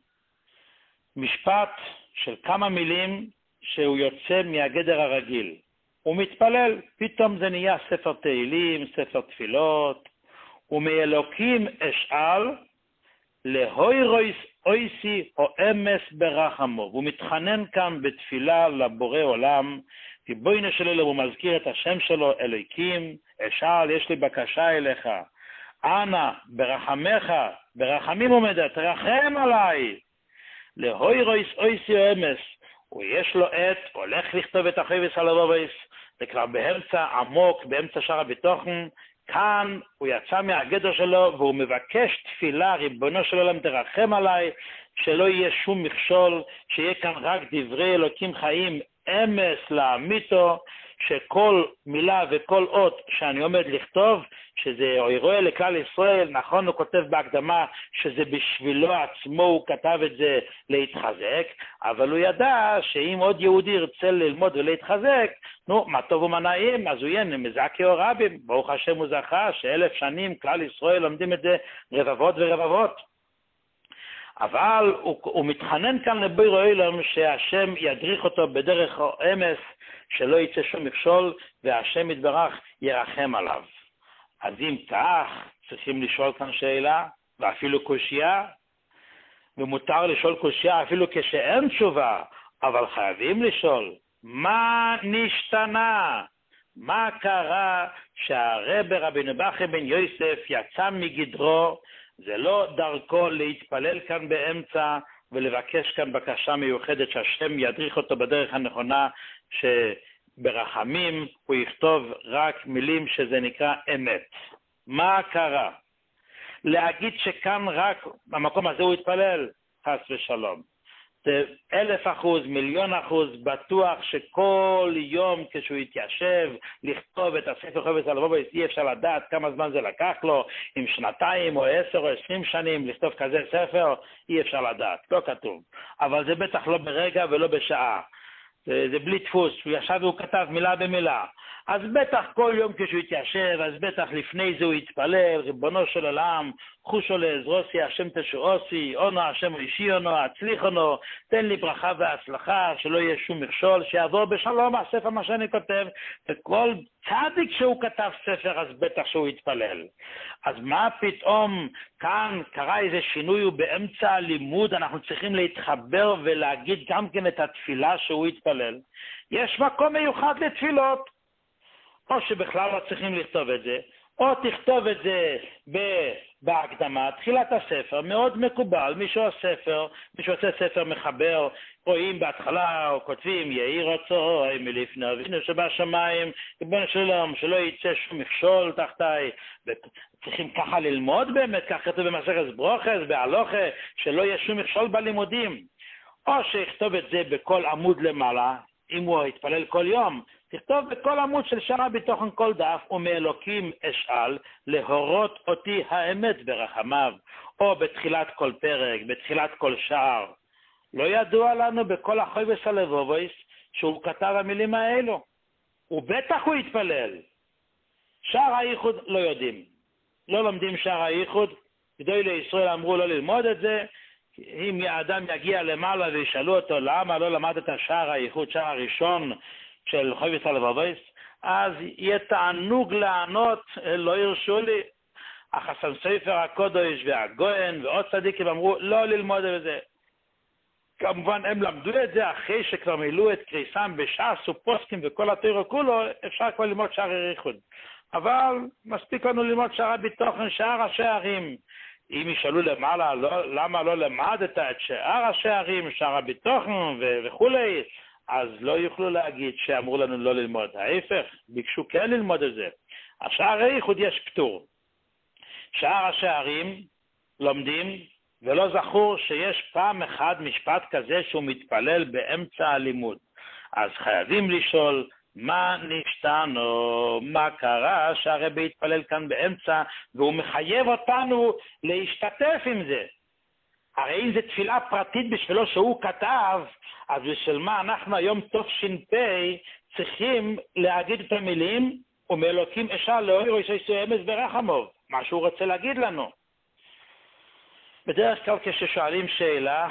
משפט של כמה מילים שהוא יוצא מהגדר הרגיל. הוא מתפלל, פתאום זה נהיה ספר תהילים, ספר תפילות, ומאלוקים אשאל להוירויס אויסי או אמס ברחמו. הוא מתחנן כאן בתפילה לבורא עולם, כי בוינו שלו הוא מזכיר את השם שלו, אלוהיקים, אשאל, יש לי בקשה אליך, אנא, ברחמך, ברחמים עומדת, רחם עליי. להוי רויס אויסי אמס, ויש לו עת, הולך לכתוב את החייבס על הרובס, זה כבר באמצע עמוק, באמצע שער הביטחון, כאן הוא יצא מהגדר שלו, והוא מבקש תפילה, ריבונו של עולם תרחם עליי, שלא יהיה שום מכשול, שיהיה כאן רק דברי אלוקים חיים, אמס לאמיתו, שכל מילה וכל אות שאני עומד לכתוב, שזה אירוע לכלל ישראל, נכון הוא כותב בהקדמה שזה בשבילו עצמו הוא כתב את זה להתחזק, אבל הוא ידע שאם עוד יהודי ירצה ללמוד ולהתחזק, נו, מה טוב ומה נעים, אז הוא יהיה מזכי או רבים, ברוך השם הוא זכה שאלף שנים כלל ישראל לומדים את זה רבבות ורבבות. אבל הוא, הוא מתחנן כאן לבורא עולם שהשם ידריך אותו בדרך האמס, שלא יצא שום מכשול, והשם יתברך ירחם עליו. אז אם כך, צריכים לשאול כאן שאלה, ואפילו קושיה, ומותר לשאול קושיה אפילו כשאין תשובה, אבל חייבים לשאול, מה נשתנה? מה קרה שהרב רבינו בכר בן יוסף יצא מגדרו? זה לא דרכו להתפלל כאן באמצע ולבקש כאן בקשה מיוחדת שהשם ידריך אותו בדרך הנכונה, שברחמים הוא יכתוב רק מילים שזה נקרא אמת. מה קרה? להגיד שכאן רק במקום הזה הוא יתפלל, חס ושלום. זה אלף אחוז, מיליון אחוז, בטוח שכל יום כשהוא יתיישב לכתוב את הספר חייבס על הרובס, אי אפשר לדעת כמה זמן זה לקח לו, אם שנתיים או עשר או עשרים שנים לכתוב כזה ספר, אי אפשר לדעת, לא כתוב. אבל זה בטח לא ברגע ולא בשעה. זה, זה בלי דפוס, הוא ישב והוא כתב מילה במילה. אז בטח כל יום כשהוא יתיישב, אז בטח לפני זה הוא יתפלל, ריבונו של עולם, חושו לעזרוסי, השם תשועוסי, אונו השם אישי אונו, הצליח אונו, תן לי ברכה והצלחה, שלא יהיה שום מכשול, שיעבור בשלום הספר מה שאני כותב, וכל צדיק שהוא כתב ספר, אז בטח שהוא יתפלל. אז מה פתאום כאן קרה איזה שינוי, ובאמצע הלימוד אנחנו צריכים להתחבר ולהגיד גם כן את התפילה שהוא יתפלל. יש מקום מיוחד לתפילות. או שבכלל לא צריכים לכתוב את זה, או תכתוב את זה בהקדמה, תחילת הספר, מאוד מקובל, מי שעושה ספר, מי שעושה ספר מחבר, רואים בהתחלה, או כותבים, יהי רצוי מלפני אבינו שבשמיים, ריבונו של עולם, שלא יצא שום מכשול תחתיי, וצריכים ככה ללמוד באמת, ככה כתוב במסכת ברוכס, בהלוכה, שלא יהיה שום מכשול בלימודים, או שיכתוב את זה בכל עמוד למעלה, אם הוא יתפלל כל יום, תכתוב בכל עמוד של שער הביטחון כל דף, ומאלוקים אשאל להורות אותי האמת ברחמיו, או בתחילת כל פרק, בתחילת כל שער. לא ידוע לנו בכל החייבס הלבובויס שהוא כתב המילים האלו. ובטח הוא יתפלל. שער הייחוד לא יודעים. לא לומדים שער הייחוד. גדולי לישראל אמרו לא ללמוד את זה. אם האדם יגיע למעלה וישאלו אותו למה לא למד את השער הייחוד, שער הראשון, של חייבס הלבובויס, אז יהיה תענוג לענות, לא ירשו לי. החסן סופר הקודש והגויין ועוד צדיקים אמרו לא ללמוד את זה. כמובן הם למדו את זה אחרי שכבר מילאו את קריסם בש"ס ופוסקים וכל התורה כולו, אפשר כבר ללמוד שער הייחוד. אבל מספיק לנו ללמוד שער הביטחון, שער השערים. אם ישאלו למעלה לא, למה לא למדת את שער השערים, שער הביטחון וכולי, אז לא יוכלו להגיד שאמרו לנו לא ללמוד. ההפך, ביקשו כן ללמוד את זה. השער הייחוד יש פטור. שער השערים לומדים, ולא זכור שיש פעם אחד משפט כזה שהוא מתפלל באמצע הלימוד. אז חייבים לשאול, מה נשתנו, מה קרה שהרבי יתפלל כאן באמצע, והוא מחייב אותנו להשתתף עם זה. הרי אם זו תפילה פרטית בשבילו שהוא כתב, אז בשביל מה אנחנו היום תש"פ צריכים להגיד את המילים, ומאלוקים אשאל להורות אותי אמס ברחמיו, מה שהוא רוצה להגיד לנו. בדרך כלל כששואלים שאלה,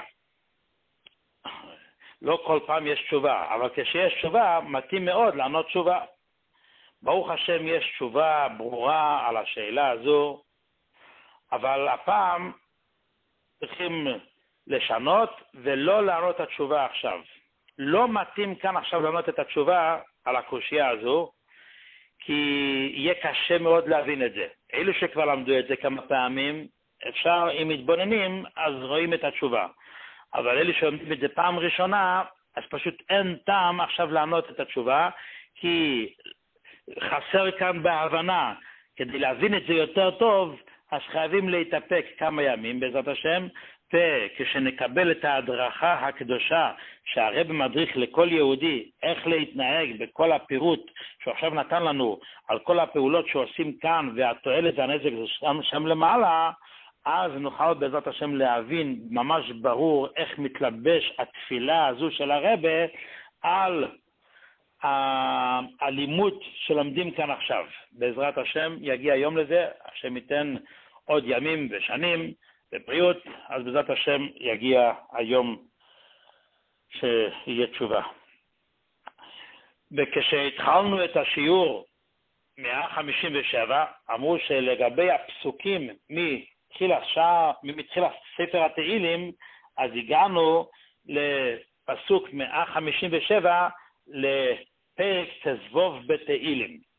לא כל פעם יש תשובה, אבל כשיש תשובה, מתאים מאוד לענות תשובה. ברוך השם יש תשובה ברורה על השאלה הזו, אבל הפעם צריכים לשנות ולא לענות את התשובה עכשיו. לא מתאים כאן עכשיו לענות את התשובה על הקושיה הזו, כי יהיה קשה מאוד להבין את זה. אלו שכבר למדו את זה כמה פעמים, אפשר, אם מתבוננים, אז רואים את התשובה. אבל אלו שלומדים את זה פעם ראשונה, אז פשוט אין טעם עכשיו לענות את התשובה, כי חסר כאן בהבנה. כדי להבין את זה יותר טוב, אז חייבים להתאפק כמה ימים בעזרת השם, וכשנקבל את ההדרכה הקדושה שהרב מדריך לכל יהודי איך להתנהג בכל הפירוט שעכשיו נתן לנו על כל הפעולות שעושים כאן והתועלת והנזק שם, שם למעלה, אז נוכל בעזרת השם להבין ממש ברור איך מתלבש התפילה הזו של הרב על הלימוד שלומדים כאן עכשיו. בעזרת השם יגיע יום לזה, השם ייתן עוד ימים ושנים בבריאות, אז בעזרת השם יגיע היום שיהיה תשובה. וכשהתחלנו את השיעור מאה חמישים ושבע, אמרו שלגבי הפסוקים מתחילת שעה, מתחילת ספר התהילים, אז הגענו לפסוק מאה חמישים ושבע לפרק תזבוב בתהילים.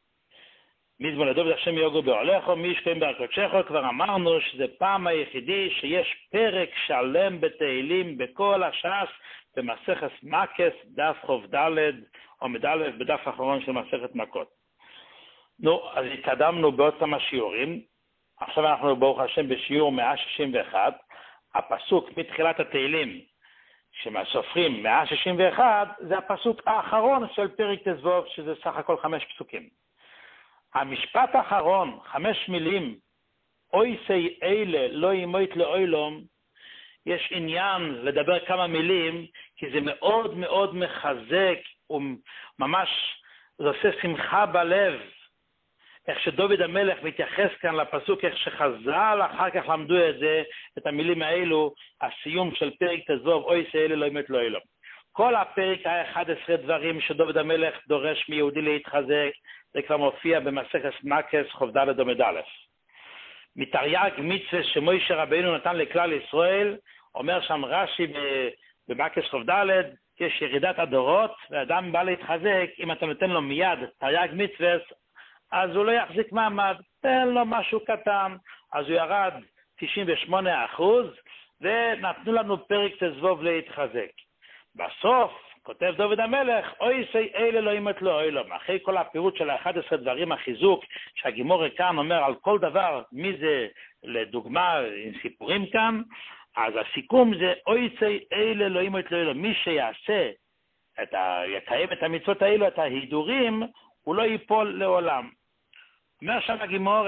מזמון לדוב השם יוגו בעולךו, מי ישכם בהקודשךו, כבר אמרנו שזה פעם היחידי שיש פרק שלם בתהילים בכל הש"ס במסכת מקס, דף חוב ד' או מד' בדף האחרון של מסכת מכות. נו, אז התקדמנו בעוד כמה שיעורים. עכשיו אנחנו ברוך השם בשיעור מאה שישים ואחת. הפסוק מתחילת התהילים שמסופרים מאה שישים ואחת זה הפסוק האחרון של פרק תזבוב, שזה סך הכל חמש פסוקים. המשפט האחרון, חמש מילים, אוי סי אלה לא ימות לאוילום, יש עניין לדבר כמה מילים, כי זה מאוד מאוד מחזק וממש עושה שמחה בלב. איך שדוד המלך מתייחס כאן לפסוק, איך שחז"ל אחר כך למדו את זה, את המילים האלו, הסיום של פרק תזבוב, אוי סי אלה לא ימות לאוילום. כל הפרק ה-אחד עשר דברים שדוד המלך דורש מיהודי להתחזק, זה כבר מופיע במסכת מקס חוב ד' עמוד א'. מתרי"ג מצווה שמוישה רבינו נתן לכלל ישראל, אומר שם רש"י במקס חוב ד', יש ירידת הדורות, ואדם בא להתחזק, אם אתה נותן לו מיד תרי"ג מצווה, אז הוא לא יחזיק מעמד, תן לו משהו קטן, אז הוא ירד תשעים ושמונה אחוז, ונתנו לנו פרק תזבוב להתחזק. בסוף, כותב דוד המלך, אוי סי אלה לא ימות לאוילום. אחרי כל הפירוט של ה-אחד עשר דברים החיזוק, שהגימור כאן אומר על כל דבר, מי זה לדוגמה עם סיפורים כאן, אז הסיכום זה, אוי סי אלה לא ימות לאוילום. מי שיעשה, את ה... יקיים את המצוות האלו, את ההידורים, הוא לא ייפול לעולם. אומר שם הגימור,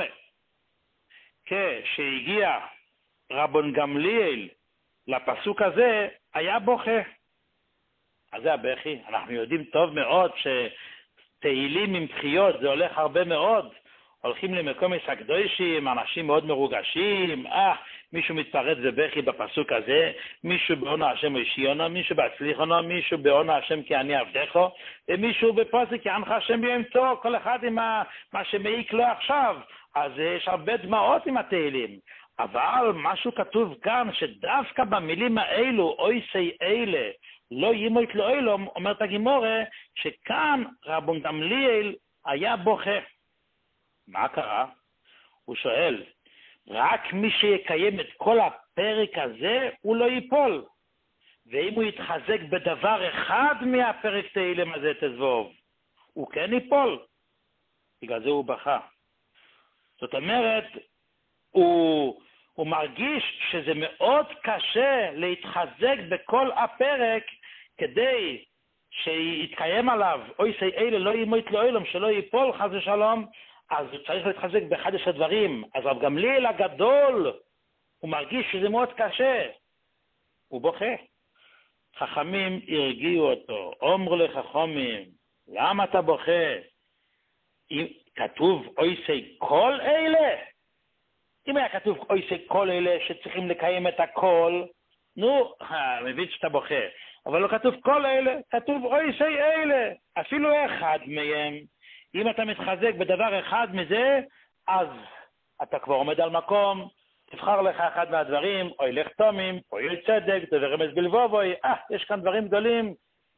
כשהגיע רבון גמליאל לפסוק הזה, היה בוכה. אז זה הבכי. אנחנו יודעים טוב מאוד שתהילים עם בחיות זה הולך הרבה מאוד. הולכים למקום הקדושים, אנשים מאוד מרוגשים, אה, מישהו מתפרץ בבכי בפסוק הזה, מישהו בעונה השם ישיונו, מישהו בהצליחונו, מישהו בעונה השם כי אני עבדךו, ומישהו בפוסק יענך השם ביומתו, כל אחד עם מה, מה שמעיק לו עכשיו. אז יש הרבה דמעות עם התהילים. אבל משהו כתוב כאן, שדווקא במילים האלו, אוי סי אלה, לא ימות לאוילום, אומרת הגימורה, שכאן רבון גמליאל היה בוכה. מה קרה? הוא שואל, רק מי שיקיים את כל הפרק הזה, הוא לא ייפול. ואם הוא יתחזק בדבר אחד מהפרק תהילים הזה תזבוב, הוא כן ייפול. בגלל זה הוא בכה. זאת אומרת, הוא, הוא מרגיש שזה מאוד קשה להתחזק בכל הפרק, כדי שיתקיים עליו, אוי סי אלה לא ימות לאוילום, שלא ייפול חס ושלום, אז הוא צריך להתחזק באחד עשר דברים. אז רב גמליאל הגדול, הוא מרגיש שזה מאוד קשה. הוא בוכה. חכמים הרגיעו אותו, אומרו לחכמים, למה אתה בוכה? אם כתוב אוי סי כל אלה, אם היה כתוב אוי סי כל אלה שצריכים לקיים את הכל, נו, מבין שאתה בוכה. אבל לא כתוב כל אלה, כתוב אוי סי אלה, אפילו אחד מהם. אם אתה מתחזק בדבר אחד מזה, אז אתה כבר עומד על מקום, תבחר לך אחד מהדברים, אוי לך תומים, אוי צדק, דבר רמז בלבובוי, אה, יש כאן דברים גדולים,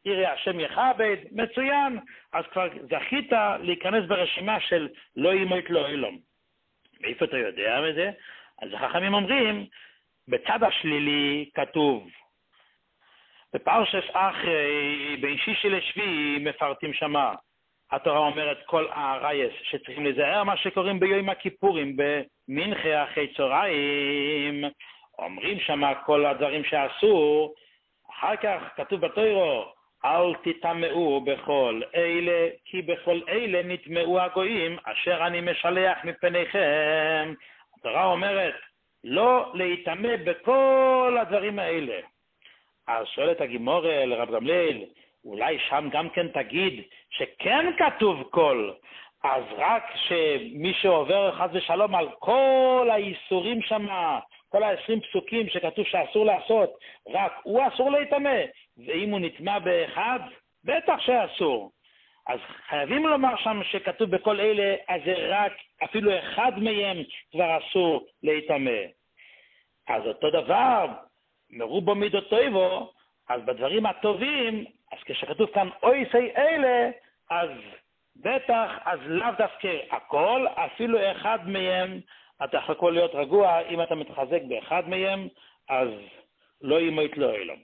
יראה השם יכבד, מצוין, אז כבר זכית להיכנס ברשימה של לא ימות לא אילום. מאיפה אתה יודע מזה? אז החכמים אומרים, בצד השלילי כתוב, בפרשת אחרי, בין שישי לשביעי מפרטים שמה, התורה אומרת כל הרייס שצריכים לזהר מה שקוראים ביום הכיפורים, במנחה אחרי צהריים, אומרים שמה כל הדברים שאסור, אחר כך כתוב בתורה, אל תטמאו בכל אלה, כי בכל אלה נטמאו הגויים, אשר אני משלח מפניכם. התורה אומרת, לא להיטמא בכל הדברים האלה. אז שואלת הגימורה לרב גמליאל, אולי שם גם כן תגיד שכן כתוב כל, אז רק שמי שעובר חס ושלום על כל האיסורים שם, כל ה-עשרים פסוקים שכתוב שאסור לעשות, רק הוא אסור להיטמא, ואם הוא נטמא באחד, בטח שאסור. אז חייבים לומר שם שכתוב בכל אלה, אז זה רק אפילו אחד מהם כבר אסור להיטמא. אז אותו דבר, מרובו מידות טויבו, אז בדברים הטובים, אז כשכתוב כאן אויסי אלה, אז בטח, אז לאו דווקא הכל, אפילו אחד מהם, אתה יכול להיות רגוע, אם אתה מתחזק באחד מהם, אז לא ימות לא אילום.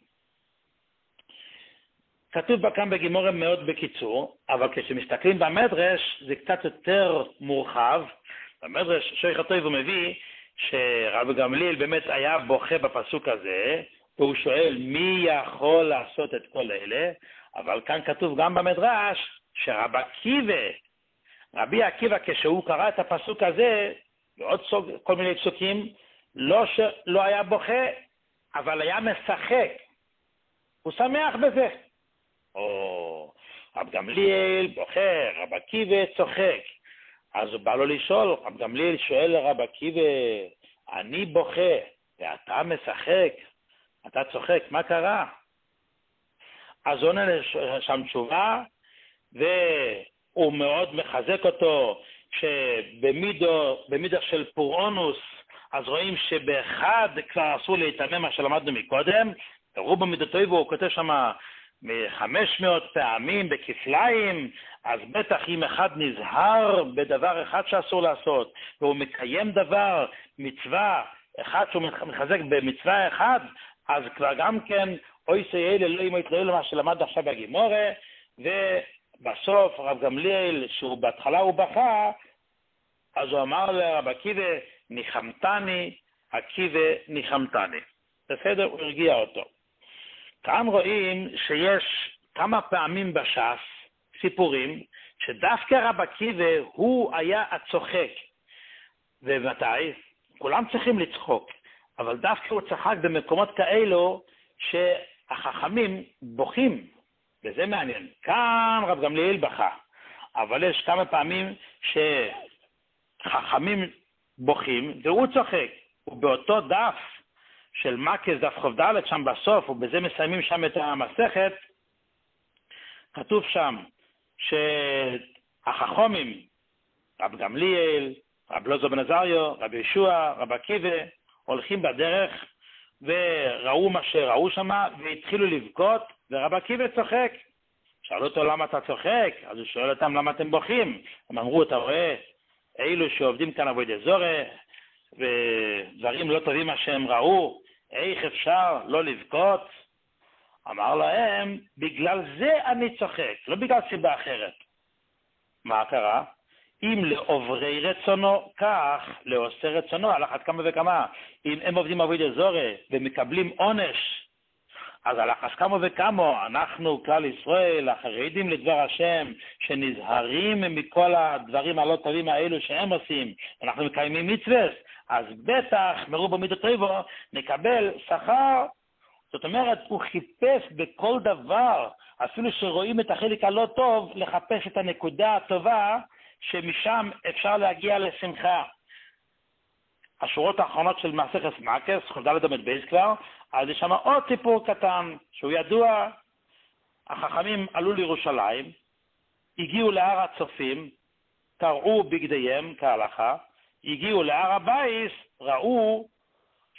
כתוב כאן בגימורה מאוד בקיצור, אבל כשמסתכלים במדרש, זה קצת יותר מורחב. במדרש שויך הטוב הוא מביא, שרב גמליאל באמת היה בוכה בפסוק הזה, והוא שואל מי יכול לעשות את כל אלה, אבל כאן כתוב גם במדרש, שרב עקיבא, רבי עקיבא כשהוא קרא את הפסוק הזה, ועוד סוג, כל מיני פסוקים, לא שלא היה בוכה, אבל היה משחק. הוא שמח בזה. או רב גמליאל בוכה, רב עקיבא צוחק. אז הוא בא לו לשאול, רב גמליאל שואל לרב עקיבא, אני בוכה, ואתה משחק, אתה צוחק, מה קרה? אז עונה שם תשובה, והוא מאוד מחזק אותו, שבמידו, במידו של פורעונוס, אז רואים שבאחד כבר אסור להיטמא מה שלמדנו מקודם, רובו מידותיו הוא כותב שם חמש מאות פעמים בכפליים, אז בטח אם אחד נזהר בדבר אחד שאסור לעשות, והוא מקיים דבר, מצווה, אחד שהוא מחזק במצווה אחד, אז כבר גם כן, אוי סיילה לא ימות לא אילום מה שלמד עכשיו בגימורה, ובסוף רב גמליאל, שהוא בהתחלה הוא בכה, אז הוא אמר לרב עקיבא, ניחמתני, עקיבא ניחמתני. בסדר, הוא הרגיע אותו. כאן רואים שיש כמה פעמים בש"ס, סיפורים, שדווקא רב עקיבא הוא היה הצוחק. ומתי? כולם צריכים לצחוק, אבל דווקא הוא צחק במקומות כאלו שהחכמים בוכים, וזה מעניין. כאן רב גמליאל בכה, אבל יש כמה פעמים שחכמים בוכים והוא צוחק, ובאותו דף של מקס, דף חובדלת שם בסוף, ובזה מסיימים שם את המסכת, כתוב שם שהחכמים, רב גמליאל, רב לוזו בן עזריו, רב ישוע, רב עקיבא, הולכים בדרך וראו מה שראו שם והתחילו לבכות, ורב עקיבא צוחק. שאלו אותו למה אתה צוחק? אז הוא שואל אותם למה אתם בוכים. הם אמרו, אתה רואה, אילו שעובדים כאן עבודי זורה ודברים לא טובים מה שהם ראו, איך אפשר לא לבכות? אמר להם, בגלל זה אני צוחק, לא בגלל סיבה אחרת. מה קרה? אם לעוברי רצונו, כך לעושה רצונו, על אחת כמה וכמה. אם הם עובדים עבודי זורה ומקבלים עונש, אז על אחת כמה וכמה, אנחנו, כלל ישראל, החרדים לדבר השם, שנזהרים מכל הדברים הלא טובים האלו שהם עושים, אנחנו מקיימים מצוות, אז בטח, מרובו מידותיו, נקבל שכר. זאת אומרת, הוא חיפש בכל דבר, אפילו שרואים את החלק הלא טוב, לחפש את הנקודה הטובה, שמשם אפשר להגיע לשמחה. השורות האחרונות של מסכת מקס, חובדלת עמוד בייס כבר, אז יש שם עוד סיפור קטן, שהוא ידוע. החכמים עלו לירושלים, הגיעו להר הצופים, קרעו בגדיהם כהלכה, הגיעו להר הבייס, ראו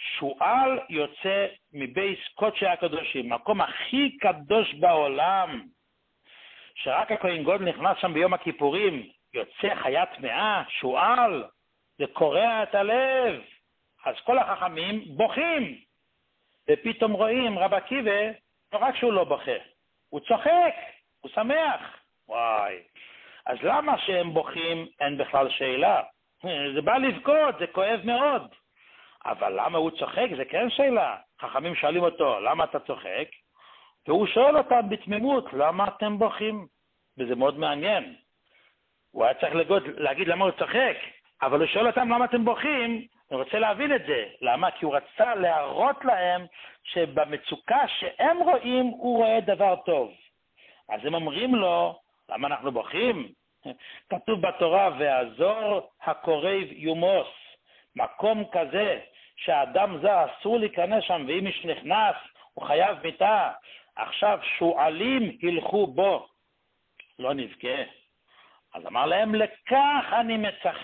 שועל יוצא מבייס קודשי הקדושים, מקום הכי קדוש בעולם, שרק הכהן גדול נכנס שם ביום הכיפורים, יוצא חיית טמאה, שועל, זה קורע את הלב. אז כל החכמים בוכים, ופתאום רואים רב עקיבא, לא רק שהוא לא בוכה, הוא צוחק, הוא שמח. וואי, אז למה שהם בוכים? אין בכלל שאלה. זה בא לבכות, זה כואב מאוד. אבל למה הוא צוחק? זה כן שאלה. חכמים שואלים אותו, למה אתה צוחק? והוא שואל אותם בתמימות, למה אתם בוכים? וזה מאוד מעניין. הוא היה צריך לגוד, להגיד למה הוא צוחק, אבל הוא שואל אותם למה אתם בוכים, אני רוצה להבין את זה. למה? כי הוא רצה להראות להם שבמצוקה שהם רואים, הוא רואה דבר טוב. אז הם אומרים לו, למה אנחנו בוכים? כתוב בתורה, והזור הקורב יומוס, מקום כזה שהאדם זר אסור להיכנס שם, ואם מישהו נכנס, הוא חייב מיתה. עכשיו שועלים הלכו בו, לא נבכה. אז אמר להם, לכך אני מצחק.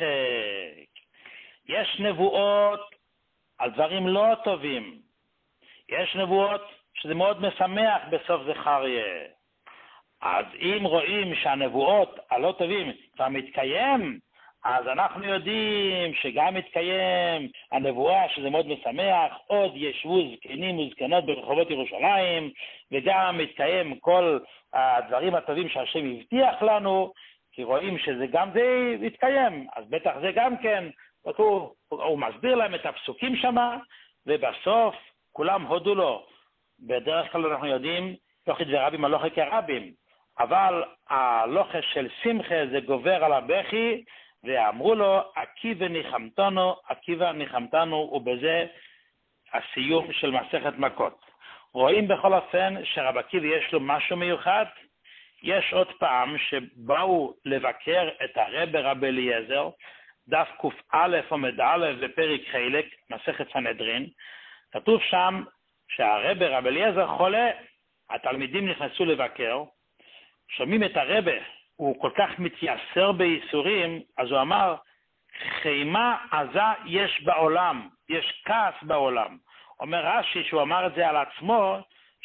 יש נבואות על דברים לא טובים. יש נבואות שזה מאוד משמח בסוף זכריה. אז אם רואים שהנבואות הלא טובים כבר מתקיים, אז אנחנו יודעים שגם מתקיים הנבואה שזה מאוד משמח, עוד ישבו זקנים וזקנות ברחובות ירושלים, וגם מתקיים כל הדברים הטובים שהשם הבטיח לנו, כי רואים שזה גם זה יתקיים, אז בטח זה גם כן, הוא, הוא מסביר להם את הפסוקים שמה, ובסוף כולם הודו לו. בדרך כלל אנחנו יודעים, לוחי דברבים הלוחי כרבים, אבל הלוחש של שמחה זה גובר על הבכי, ואמרו לו, עקיבא ניחמתנו, עקיבא ניחמתנו, ובזה הסיום של מסכת מכות. רואים בכל אופן שרב עקיבא יש לו משהו מיוחד. יש עוד פעם שבאו לבקר את הרב רב אליעזר, דף ק"א עמוד א' בפרק חלק, מסכת סנהדרין, כתוב שם שהרב רב אליעזר חולה, התלמידים נכנסו לבקר, שומעים את הרב, הוא כל כך מתייסר בייסורים, אז הוא אמר, חיימה עזה יש בעולם, יש כעס בעולם. אומר רש"י שהוא אמר את זה על עצמו,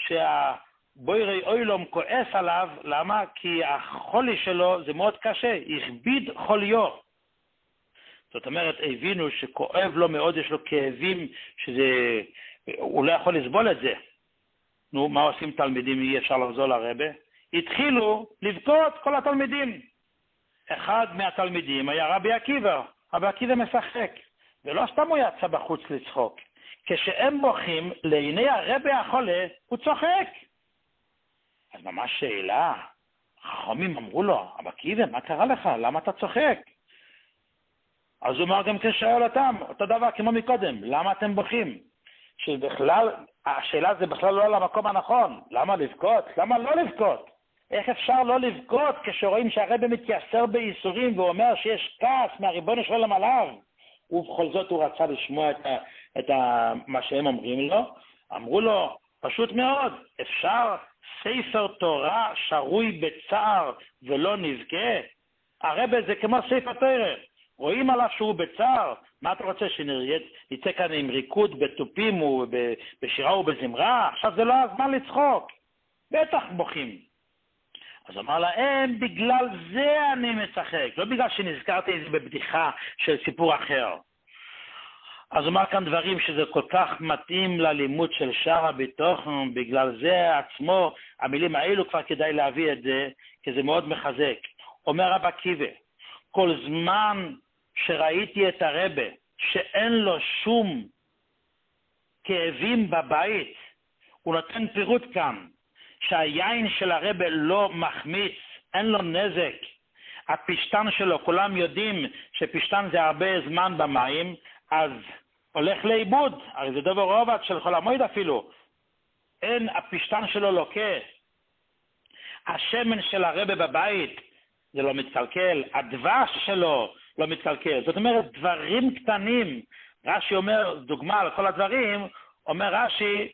שהבוירי אוילום כועס עליו, למה? כי החולי שלו זה מאוד קשה, הכביד חוליו. זאת אומרת, הבינו שכואב לו מאוד, יש לו כאבים, שזה, הוא לא יכול לסבול את זה. נו, מה עושים תלמידים, אי אפשר לחזור לרבה? התחילו לבכות כל התלמידים. אחד מהתלמידים היה רבי עקיבא, רבי עקיבא משחק, ולא סתם הוא יצא בחוץ לצחוק. כשהם בוכים לעיני הרבי החולה, הוא צוחק. אז ממש שאלה, החכמים אמרו לו, רבי עקיבא, מה קרה לך? למה אתה צוחק? אז הוא אמר גם כשאל אותם, אותו דבר כמו מקודם, למה אתם בוכים? שבכלל, השאלה זה בכלל לא על המקום הנכון, למה לבכות? למה לא לבכות? איך אפשר לא לבכות כשרואים שהרבי מתייסר בייסורים ואומר שיש כעס מהריבונו של עולם עליו? ובכל זאת הוא רצה לשמוע את, ה, את ה, מה שהם אומרים לו. אמרו לו, פשוט מאוד, אפשר ספר תורה שרוי בצער ולא נבכה? הרבי זה כמו ספר תורה, רואים עליו שהוא בצער, מה אתה רוצה שנצא כאן עם ריקוד בטופים ובשירה ובזמרה? עכשיו זה לא הזמן לצחוק, בטח בוכים. אז אמר להם, בגלל זה אני משחק, לא בגלל שנזכרתי את זה בבדיחה של סיפור אחר. אז אומר כאן דברים שזה כל כך מתאים ללימוד של שער הביטחון, בגלל זה עצמו, המילים האלו כבר כדאי להביא את זה, כי זה מאוד מחזק. אומר רב עקיבא, כל זמן שראיתי את הרבי, שאין לו שום כאבים בבית, הוא נותן פירוט כאן, שהיין של הרבי לא מחמיץ, אין לו נזק, הפשטן שלו, כולם יודעים שפשטן זה הרבה זמן במים, אז הולך לאיבוד, הרי זה דבר רובד של כל המועד אפילו, אין, הפשטן שלו לוקה, השמן של הרבי בבית, זה לא מתקלקל, הדבש שלו לא מתקלקל, זאת אומרת דברים קטנים, רש"י אומר, דוגמה על כל הדברים, אומר רש"י,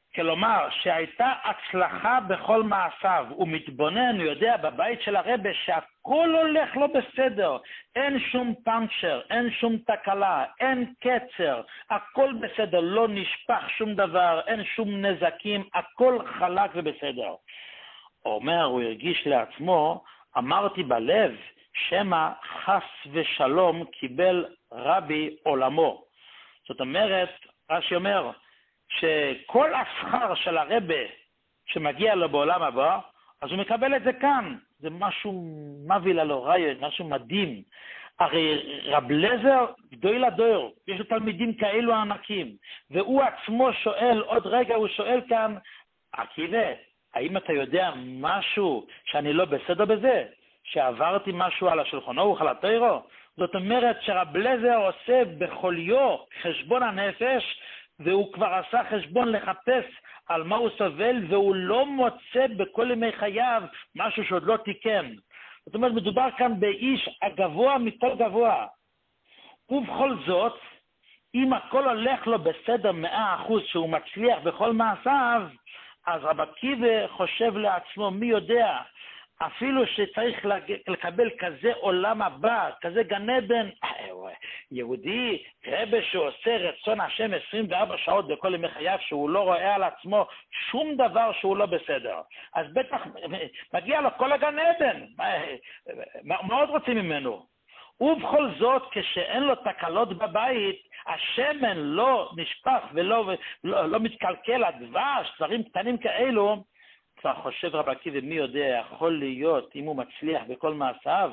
כלומר, שהייתה הצלחה בכל מעשיו, הוא מתבונן, הוא יודע בבית של הרבי שהכל הולך לא בסדר, אין שום פנצ'ר, אין שום תקלה, אין קצר, הכל בסדר, לא נשפך שום דבר, אין שום נזקים, הכל חלק ובסדר. אומר, הוא הרגיש לעצמו, אמרתי בלב, שמה חס ושלום קיבל רבי עולמו. זאת אומרת, רש"י אומר, שכל השכר של הרבי שמגיע לו בעולם הבא, אז הוא מקבל את זה כאן. זה משהו מביא לו רעיון, משהו מדהים. הרי רב לזר גדול הדור, יש לו תלמידים כאלו ענקים, והוא עצמו שואל, עוד רגע הוא שואל כאן, עקיבא, האם אתה יודע משהו שאני לא בסדר בזה? שעברתי משהו על השולחן ערוך, על התורה? זאת אומרת שרב לזר עושה בחוליו חשבון הנפש, והוא כבר עשה חשבון לחפש על מה הוא סובל, והוא לא מוצא בכל ימי חייו משהו שעוד לא תיקן. זאת אומרת, מדובר כאן באיש הגבוה מכל גבוה. ובכל זאת, אם הכל הולך לו בסדר מאה אחוז שהוא מצליח בכל מעשיו, אז רב עקיבא חושב לעצמו, מי יודע, אפילו שצריך לקבל כזה עולם הבא, כזה גן עדן, יהודי, רבי שעושה רצון השם עשרים וארבע שעות בכל ימי חייו, שהוא לא רואה על עצמו שום דבר שהוא לא בסדר. אז בטח מגיע לו כל הגן עדן. מה, מה עוד רוצים ממנו? ובכל זאת, כשאין לו תקלות בבית, השמן לא נשפך ולא לא, לא מתקלקל, הדבש, דברים קטנים כאלו, כבר חושב רב עקיבא, מי יודע, יכול להיות, אם הוא מצליח בכל מעשיו,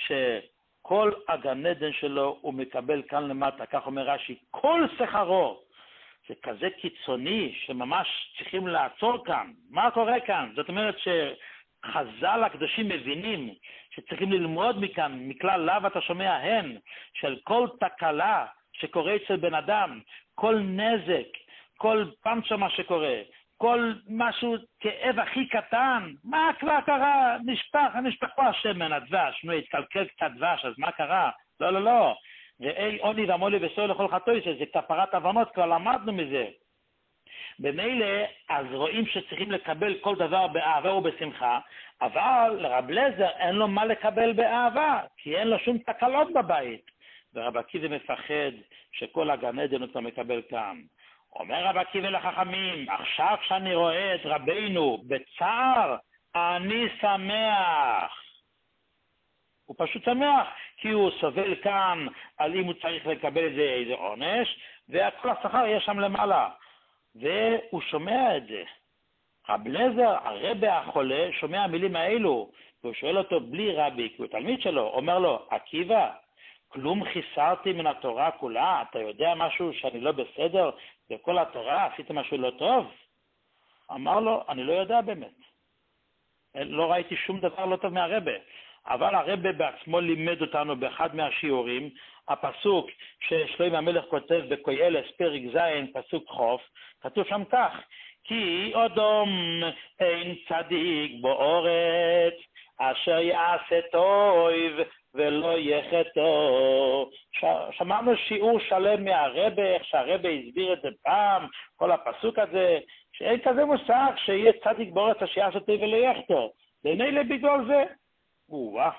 שכל הגן עדן שלו הוא מקבל כאן למטה, כך אומר רש"י, כל שכרו. זה כזה קיצוני שממש צריכים לעצור כאן. מה קורה כאן? זאת אומרת שחז"ל הקדושים מבינים שצריכים ללמוד מכאן, מכלל לאו אתה שומע הן, של כל תקלה שקורה אצל בן אדם, כל נזק, כל פנצ'ר מה שקורה, כל משהו, כאב הכי קטן, מה כבר קרה? נשפך, נשפכו השמן, הדבש, נו, התקלקל קצת דבש, אז מה קרה? לא, לא, לא. ראי עוני ועמולי וסוי לכל חטוי, שזה כפרת הבנות, כבר למדנו מזה. במילא, אז רואים שצריכים לקבל כל דבר באהבה ובשמחה, אבל לרב לזר אין לו מה לקבל באהבה, כי אין לו שום תקלות בבית. ורב עקיבא מפחד שכל הגן עדן אתה מקבל כאן. אומר רב עקיבא לחכמים, עכשיו שאני רואה את רבינו בצער, אני שמח. הוא פשוט שמח, כי הוא סובל כאן על אם הוא צריך לקבל איזה, איזה עונש, וכל השכר יש שם למעלה. והוא שומע את זה. רב לזר, הרבי החולה, שומע המילים האלו, והוא שואל אותו בלי רבי, כי הוא תלמיד שלו, אומר לו, עקיבא, כלום חיסרתי מן התורה כולה, אתה יודע משהו שאני לא בסדר, וכל התורה עשית משהו לא טוב? אמר לו, אני לא יודע באמת. לא ראיתי שום דבר לא טוב מהרבי. אבל הרבי בעצמו לימד אותנו באחד מהשיעורים, הפסוק ששלמה המלך כותב בקהלת פרק ז' פסוק חוף, כתוב שם כך, כי אדום אין צדיק באורץ, אשר יעשה טוב ולא יחטא. שמענו שיעור שלם מהרבי, איך שהרבי הסביר את זה פעם, כל הפסוק הזה, שאין כזה מושג שיהיה צדיק באורץ אשר יעשה טוב ולא יחטא. ומילא בגלל זה, וואה,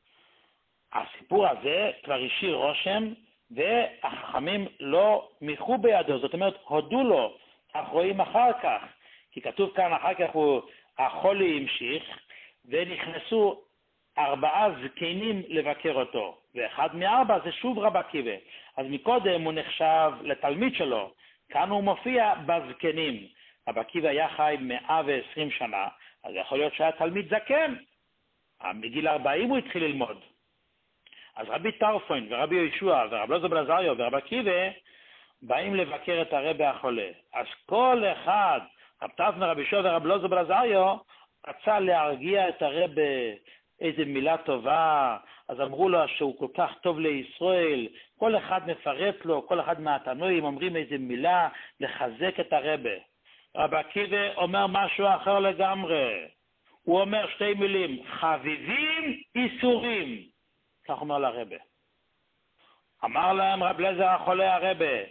הסיפור הזה כבר השאיר רושם, והחכמים לא מיחו בידו, זאת אומרת, הודו לו, אנחנו רואים אחר כך, כי כתוב כאן אחר כך הוא, החולי המשיך, ונכנסו ארבעה זקנים לבקר אותו, ואחד מארבע זה שוב רב עקיבא, אז מקודם הוא נחשב לתלמיד שלו, כאן הוא מופיע בזקנים, רב עקיבא היה חי מאה ועשרים שנה, אז יכול להיות שהיה תלמיד זקן, מגיל ארבעים הוא התחיל ללמוד. אז רבי טרפון ורבי יהושע ורב אלעזר בן עזריה ורב עקיבא באים לבקר את הרבי החולה. אז כל אחד, רב טרפון ורבי יהושע ורב אלעזר בן עזריה, רצה להרגיע את הרבי איזה מילה טובה, אז אמרו לו שהוא כל כך טוב לישראל, כל אחד מפרט לו, כל אחד מהתנועים אומרים איזה מילה לחזק את הרבי. רב עקיבא אומר משהו אחר לגמרי. הוא אומר שתי מילים, חביבים איסורים. כך אומר לרבי. אמר להם רב לזר החולה הרבי,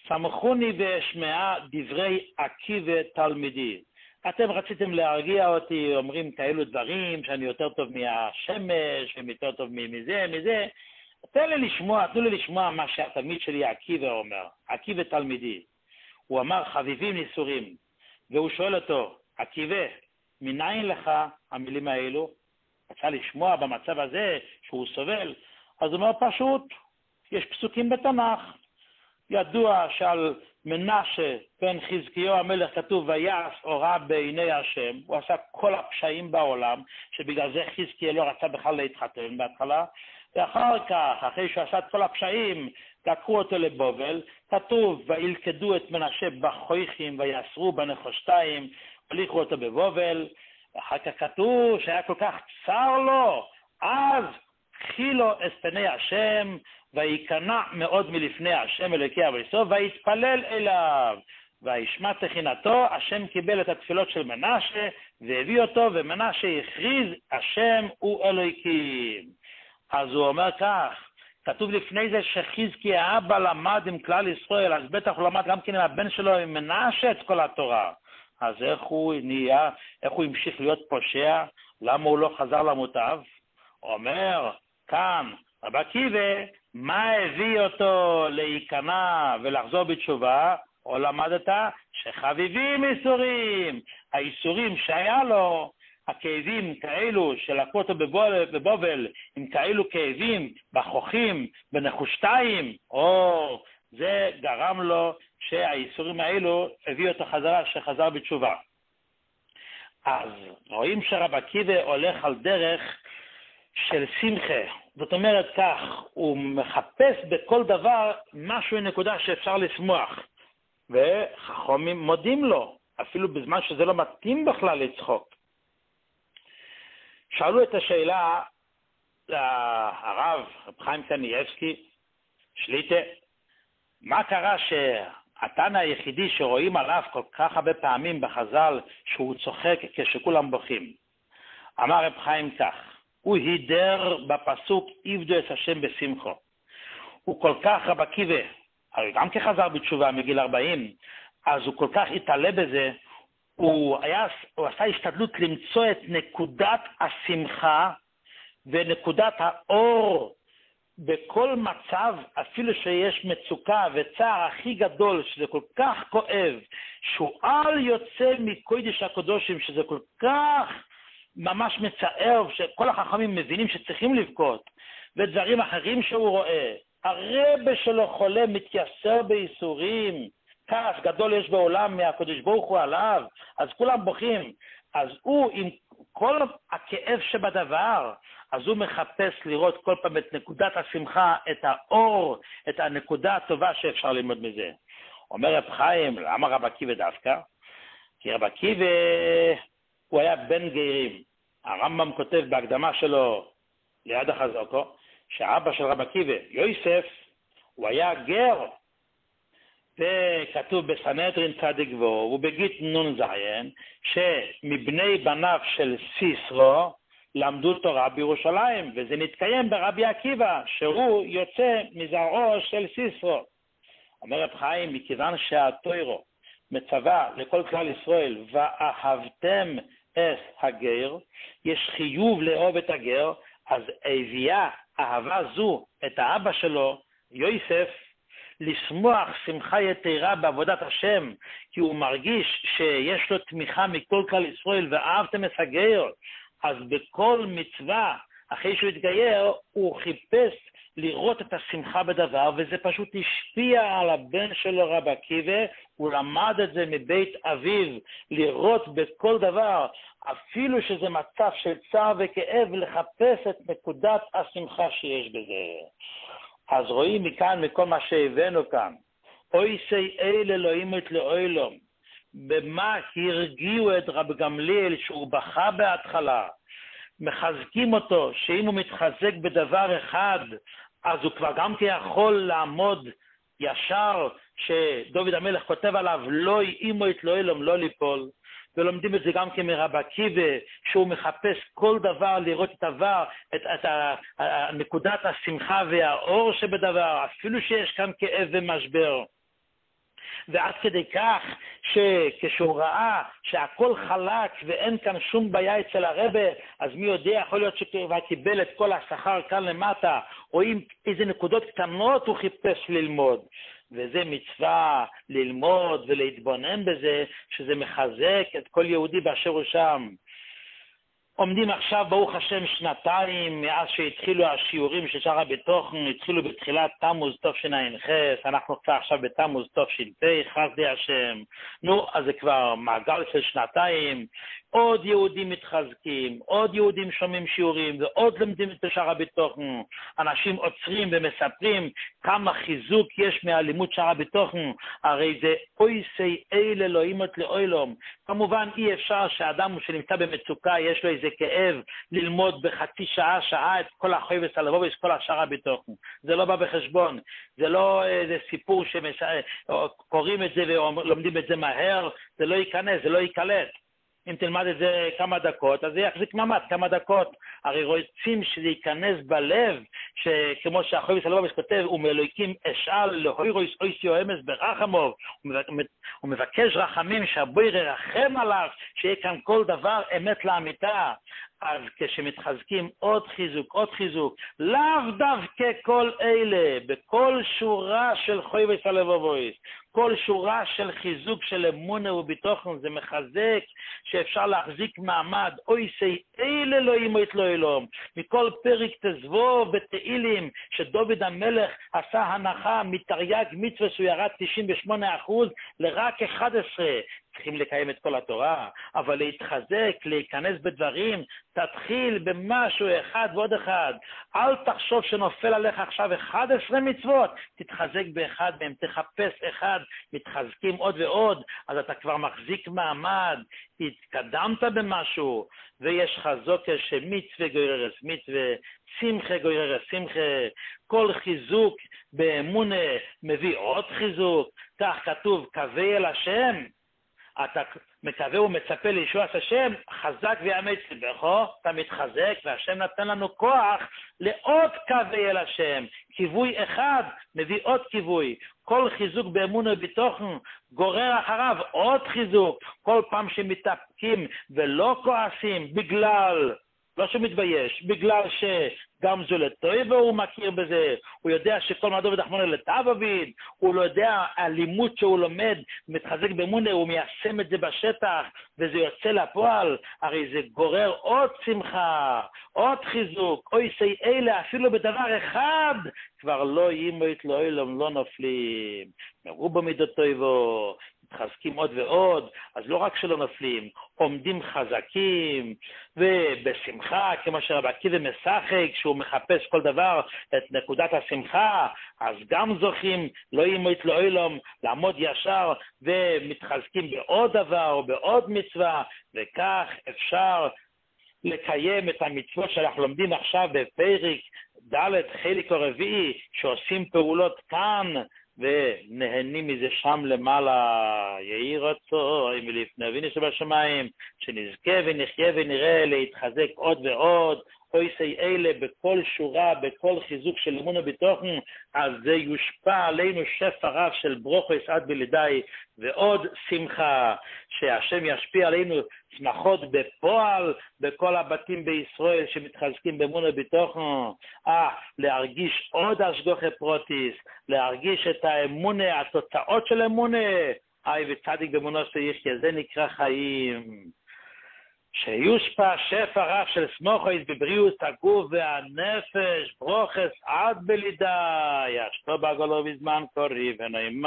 שמחוני ואשמעה דברי עקיבא תלמידי. אתם רציתם להרגיע אותי, אומרים כאלו דברים, שאני יותר טוב מהשמש, ויותר טוב מזה, מזה. תן לי לשמוע, תנו לי לשמוע מה שהתלמיד שלי עקיבא אומר. עקיבא תלמידי. הוא אמר חביבים ניסורים, והוא שואל אותו, עקיבא, מניין לך המילים האלו? רצה לשמוע במצב הזה שהוא סובל, אז הוא אומר פשוט, יש פסוקים בתנ"ך, ידוע שעל מנשה בן חזקיהו המלך כתוב ויעש אורה בעיני השם, הוא עשה כל הפשעים בעולם, שבגלל זה חזקיהו לא רצה בכלל להתחתן בהתחלה, ואחר כך, אחרי שהוא עשה את כל הפשעים, לקחו אותו לבובל, כתוב וילכדו את מנשה בחויכים ויאסרו בנחושתיים, הוליכו אותו בבובל, ואחר כך כתוב שהיה כל כך צר לו, אז חילו את פני השם, ויקנע מאוד מלפני השם אלוקי אבותיו, ויתפלל אליו, וישמע תחינתו, השם קיבל את התפילות של מנשה, והביא אותו, ומנשה הכריז, השם הוא אלוקים. אז הוא אומר כך, כתוב לפני זה שחזקי האבא למד עם כלל ישראל, אז בטח הוא למד גם כן עם הבן שלו, עם מנשה את כל התורה. אז איך הוא נהיה, איך הוא המשיך להיות פושע? למה הוא לא חזר למוטב? אומר כאן, רבי עקיבא, מה הביא אותו להיכנע ולחזור בתשובה? או למדת שחביבים איסורים, האיסורים שהיה לו, הכאבים כאלו שלקחו אותו בבובל, בבובל, עם כאלו כאבים בחוכים, בנחושתיים, או זה גרם לו שהאיסורים האלו הביא אותו חזרה, שחזר בתשובה. אז רואים שרבי עקיבא הולך על דרך של שמחה, זאת אומרת כך, הוא מחפש בכל דבר משהו נקודה שאפשר לשמוח, וחכמים מודים לו, אפילו בזמן שזה לא מתאים בכלל לצחוק. שאלו את השאלה הרב חיים קניאבסקי שליטה, מה קרה שהתנא היחידי שרואים עליו כל כך הרבה פעמים בחז"ל שהוא צוחק כשכולם בוכים? אמר רב חיים כך, הוא הידר בפסוק עבדו את השם בשמחו. הוא כל כך רבי עקיבא, הרי גם כחזר בתשובה מגיל ארבעים, אז הוא כל כך התעלה בזה, הוא, היה, הוא עשה השתדלות למצוא את נקודת השמחה ונקודת האור בכל מצב, אפילו שיש מצוקה וצער הכי גדול, שזה כל כך כואב, שהוא על יוצא מקודש הקודשים, שזה כל כך ממש מצער, שכל החכמים מבינים שצריכים לבכות, ודברים אחרים שהוא רואה. הרב שלו חולה מתייסר בייסורים, כעס גדול יש בעולם מהקדוש ברוך הוא עליו, אז כולם בוכים. אז הוא עם כל הכאב שבדבר, אז הוא מחפש לראות כל פעם את נקודת השמחה, את האור, את הנקודה הטובה שאפשר ללמוד מזה. אומר רב חיים, למה רבי עקיבא דווקא? כי רבי עקיבא הוא היה בן גרים. הרמב"ם כותב בהקדמה שלו ליד החזוקו, שהאבא של רבי עקיבא, יוסף, הוא היה גר, וכתוב בסנהדרין צדיק וו, ובגית נון זיין, שמבני בניו של סיסרו למדו תורה בירושלים, וזה נתקיים ברבי עקיבא, שהוא יוצא מזרעו של סיסרו. אומר רב חיים, מכיוון שהתורה מצווה לכל כלל ישראל, ואהבתם את הגר, יש חיוב לאהוב את הגר, אז הביאה אהבה זו את האבא שלו, יוסף, לשמוח שמחה יתרה בעבודת השם, כי הוא מרגיש שיש לו תמיכה מכל כלל ישראל, ואהבתם את הגר, אז בכל מצווה, אחרי שהוא התגייר, הוא חיפש לראות את השמחה בדבר, וזה פשוט השפיע על הבן שלו רבי עקיבא, הוא למד את זה מבית אביו, לראות בכל דבר, אפילו שזה מצב של צער וכאב, לחפש את נקודת השמחה שיש בזה. אז רואים מכאן, מכל מה שהבאנו כאן, אוי סי אל אלוהים את לאוילום, במה הרגיעו את רב גמליאל שהוא בכה בהתחלה, מחזקים אותו, שאם הוא מתחזק בדבר אחד, אז הוא כבר גם יכול לעמוד ישר, שדוד המלך כותב עליו, לא יאימו את לאוילום, לא ליפול, ולומדים את זה גם כמרבי עקיבא, שהוא מחפש כל דבר, לראות את דבר, את, את ה, ה, נקודת השמחה והאור שבדבר, אפילו שיש כאן כאב ומשבר. ועד כדי כך שכשהוא ראה שהכל חלק ואין כאן שום בעיה אצל הרבה, אז מי יודע, יכול להיות שכבר קיבל את כל השכר כאן למטה, או אם איזה נקודות קטנות הוא חיפש ללמוד. וזה מצווה ללמוד ולהתבונן בזה, שזה מחזק את כל יהודי באשר הוא שם. עומדים עכשיו ברוך השם שנתיים מאז שהתחילו השיעורים של שער הביטחון, התחילו בתחילת תמוז תשע"ח, אנחנו כבר עכשיו בתמוז תש"פ, חסדי השם. נו, אז זה כבר מעגל של שנתיים, עוד יהודים מתחזקים, עוד יהודים שומעים שיעורים, ועוד לומדים את שער הביטחון. אנשים עוצרים ומספרים כמה חיזוק יש מהלימוד שער הביטחון, הרי זה אויסי אל אלוהימות לאוילום. כמובן אי אפשר שאדם שנמצא במצוקה יש לו איזה כאב ללמוד בחצי שעה, שעה את כל החויבס הלבובס, כל השער הביטחון. זה לא בא בחשבון, זה לא איזה סיפור שקוראים את זה ולומדים את זה מהר, זה לא ייכנס, זה לא ייקלט. אם תלמד את זה כמה דקות, אז זה יחזיק ממש כמה דקות. הרי רוצים שזה ייכנס בלב, שכמו שהחויבס הלבובס כותב, ומאלוהיקים אשאל להוירויס אויסיו אמס ברחמוב, הוא מבקש רחמים שהבויר ירחם עליו, שיהיה כאן כל דבר אמת לאמיתה. אז כשמתחזקים עוד חיזוק, עוד חיזוק, לאו דווקא כל אלה, בכל שורה של חויבס הלבובס, כל שורה של חיזוק של אמונה וביטחון, זה מחזק שאפשר להחזיק מעמד, אוי סי אל אלוהים את לא אלום, מכל פרק תזבו בתהילים, שדוד המלך עשה הנחה מתרי"ג מצווה שהוא ירד תשעים ושמונה אחוז לרק אחד עשר, צריכים לקיים את כל התורה, אבל להתחזק, להיכנס בדברים, תתחיל במשהו אחד ועוד אחד. אל תחשוב שנופל עליך עכשיו אחד עשר מצוות, תתחזק באחד מהם, תחפש אחד, מתחזקים עוד ועוד, אז אתה כבר מחזיק מעמד, התקדמת במשהו, ויש חזוקה שמצווה גויררס מצווה, שמחה גויררס שמחה, כל חיזוק באמונה מביא עוד חיזוק, כך כתוב, קווה אל השם, אתה מקווה ומצפה לישועת השם, חזק ויאמץ לבכו, אתה מתחזק, והשם נתן לנו כוח לעוד קווה אל השם. כיווי אחד מביא עוד כיווי. כל חיזוק באמונה וביטחון גורר אחריו עוד חיזוק. כל פעם שמתאפקים ולא כועסים בגלל, לא שמתבייש, בגלל שגם זולתוי והוא מכיר בזה, הוא יודע שכל מה דוד אחמונה לטאבביד, הוא לא יודע, הלימוד שהוא לומד מתחזק באמונה, הוא מיישם את זה בשטח, וזה יוצא לפועל, הרי זה גורר עוד שמחה, עוד חיזוק, אוי סי אלה, אפילו בדבר אחד, כבר לא ימות לאילום, לא נופלים, מרובו מידותוי בו, מתחזקים עוד ועוד, אז לא רק שלא נופלים, עומדים חזקים ובשמחה, כמו שרבי עקיבא משחק, שהוא מחפש כל דבר את נקודת השמחה, אז גם זוכים, לא ימות לאילום, לעמוד ישר ומתחזקים בעוד דבר או בעוד מצווה, וכך אפשר לקיים את המצוות שאנחנו לומדים עכשיו בפרק ד' חלק הרביעי, שעושים פעולות כאן, ונהנים מזה שם למעלה. יהי רצון מלפני אבינו שבשמיים, שנזכה ונחיה ונראה להתחזק עוד ועוד, אוי סי אלה בכל שורה, בכל חיזוק של אמונה וביטחון, אז זה יושפע עלינו שפע רב של ברוכות עד בלידי, ועוד שמחה, שהשם ישפיע עלינו שמחות בפועל, בכל הבתים בישראל שמתחזקים באמונה וביטחון, אה, להרגיש עוד השגחה פרוטיס, להרגיש את האמונה, התוצאות של אמונה, איי וצדיק באמונה שיחיה, זה נקרא חיים. שיושפע שפע רב של סמוכות בבריאות הגוף והנפש, ברוכס עד בלידה, ישתו בגולו בזמן קורי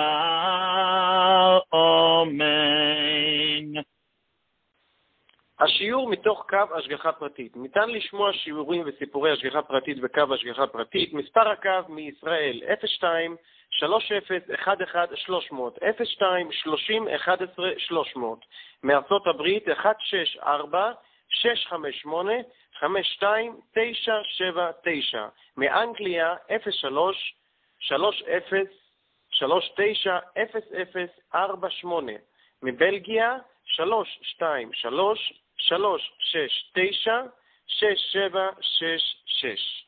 ונאמר אמן. השיעור מתוך קו השגחה פרטית. ניתן לשמוע שיעורים וסיפורי השגחה פרטית בקו השגחה פרטית. מספר הקו מישראל אפס שתיים שלוש אפס אחת אחת שלוש מאות, אפס שתיים שלושים אחת עשרה שלוש מאות. מארצות הברית אחת שש ארבע שש חמש שמונה חמש שתיים תשע שבע תשע. מאנגליה אפס שלוש שלוש אפס שלוש תשע אפס אפס ארבע שמונה. מבלגיה שלוש שתיים שלוש שלוש שש תשע שש שבע שש שש.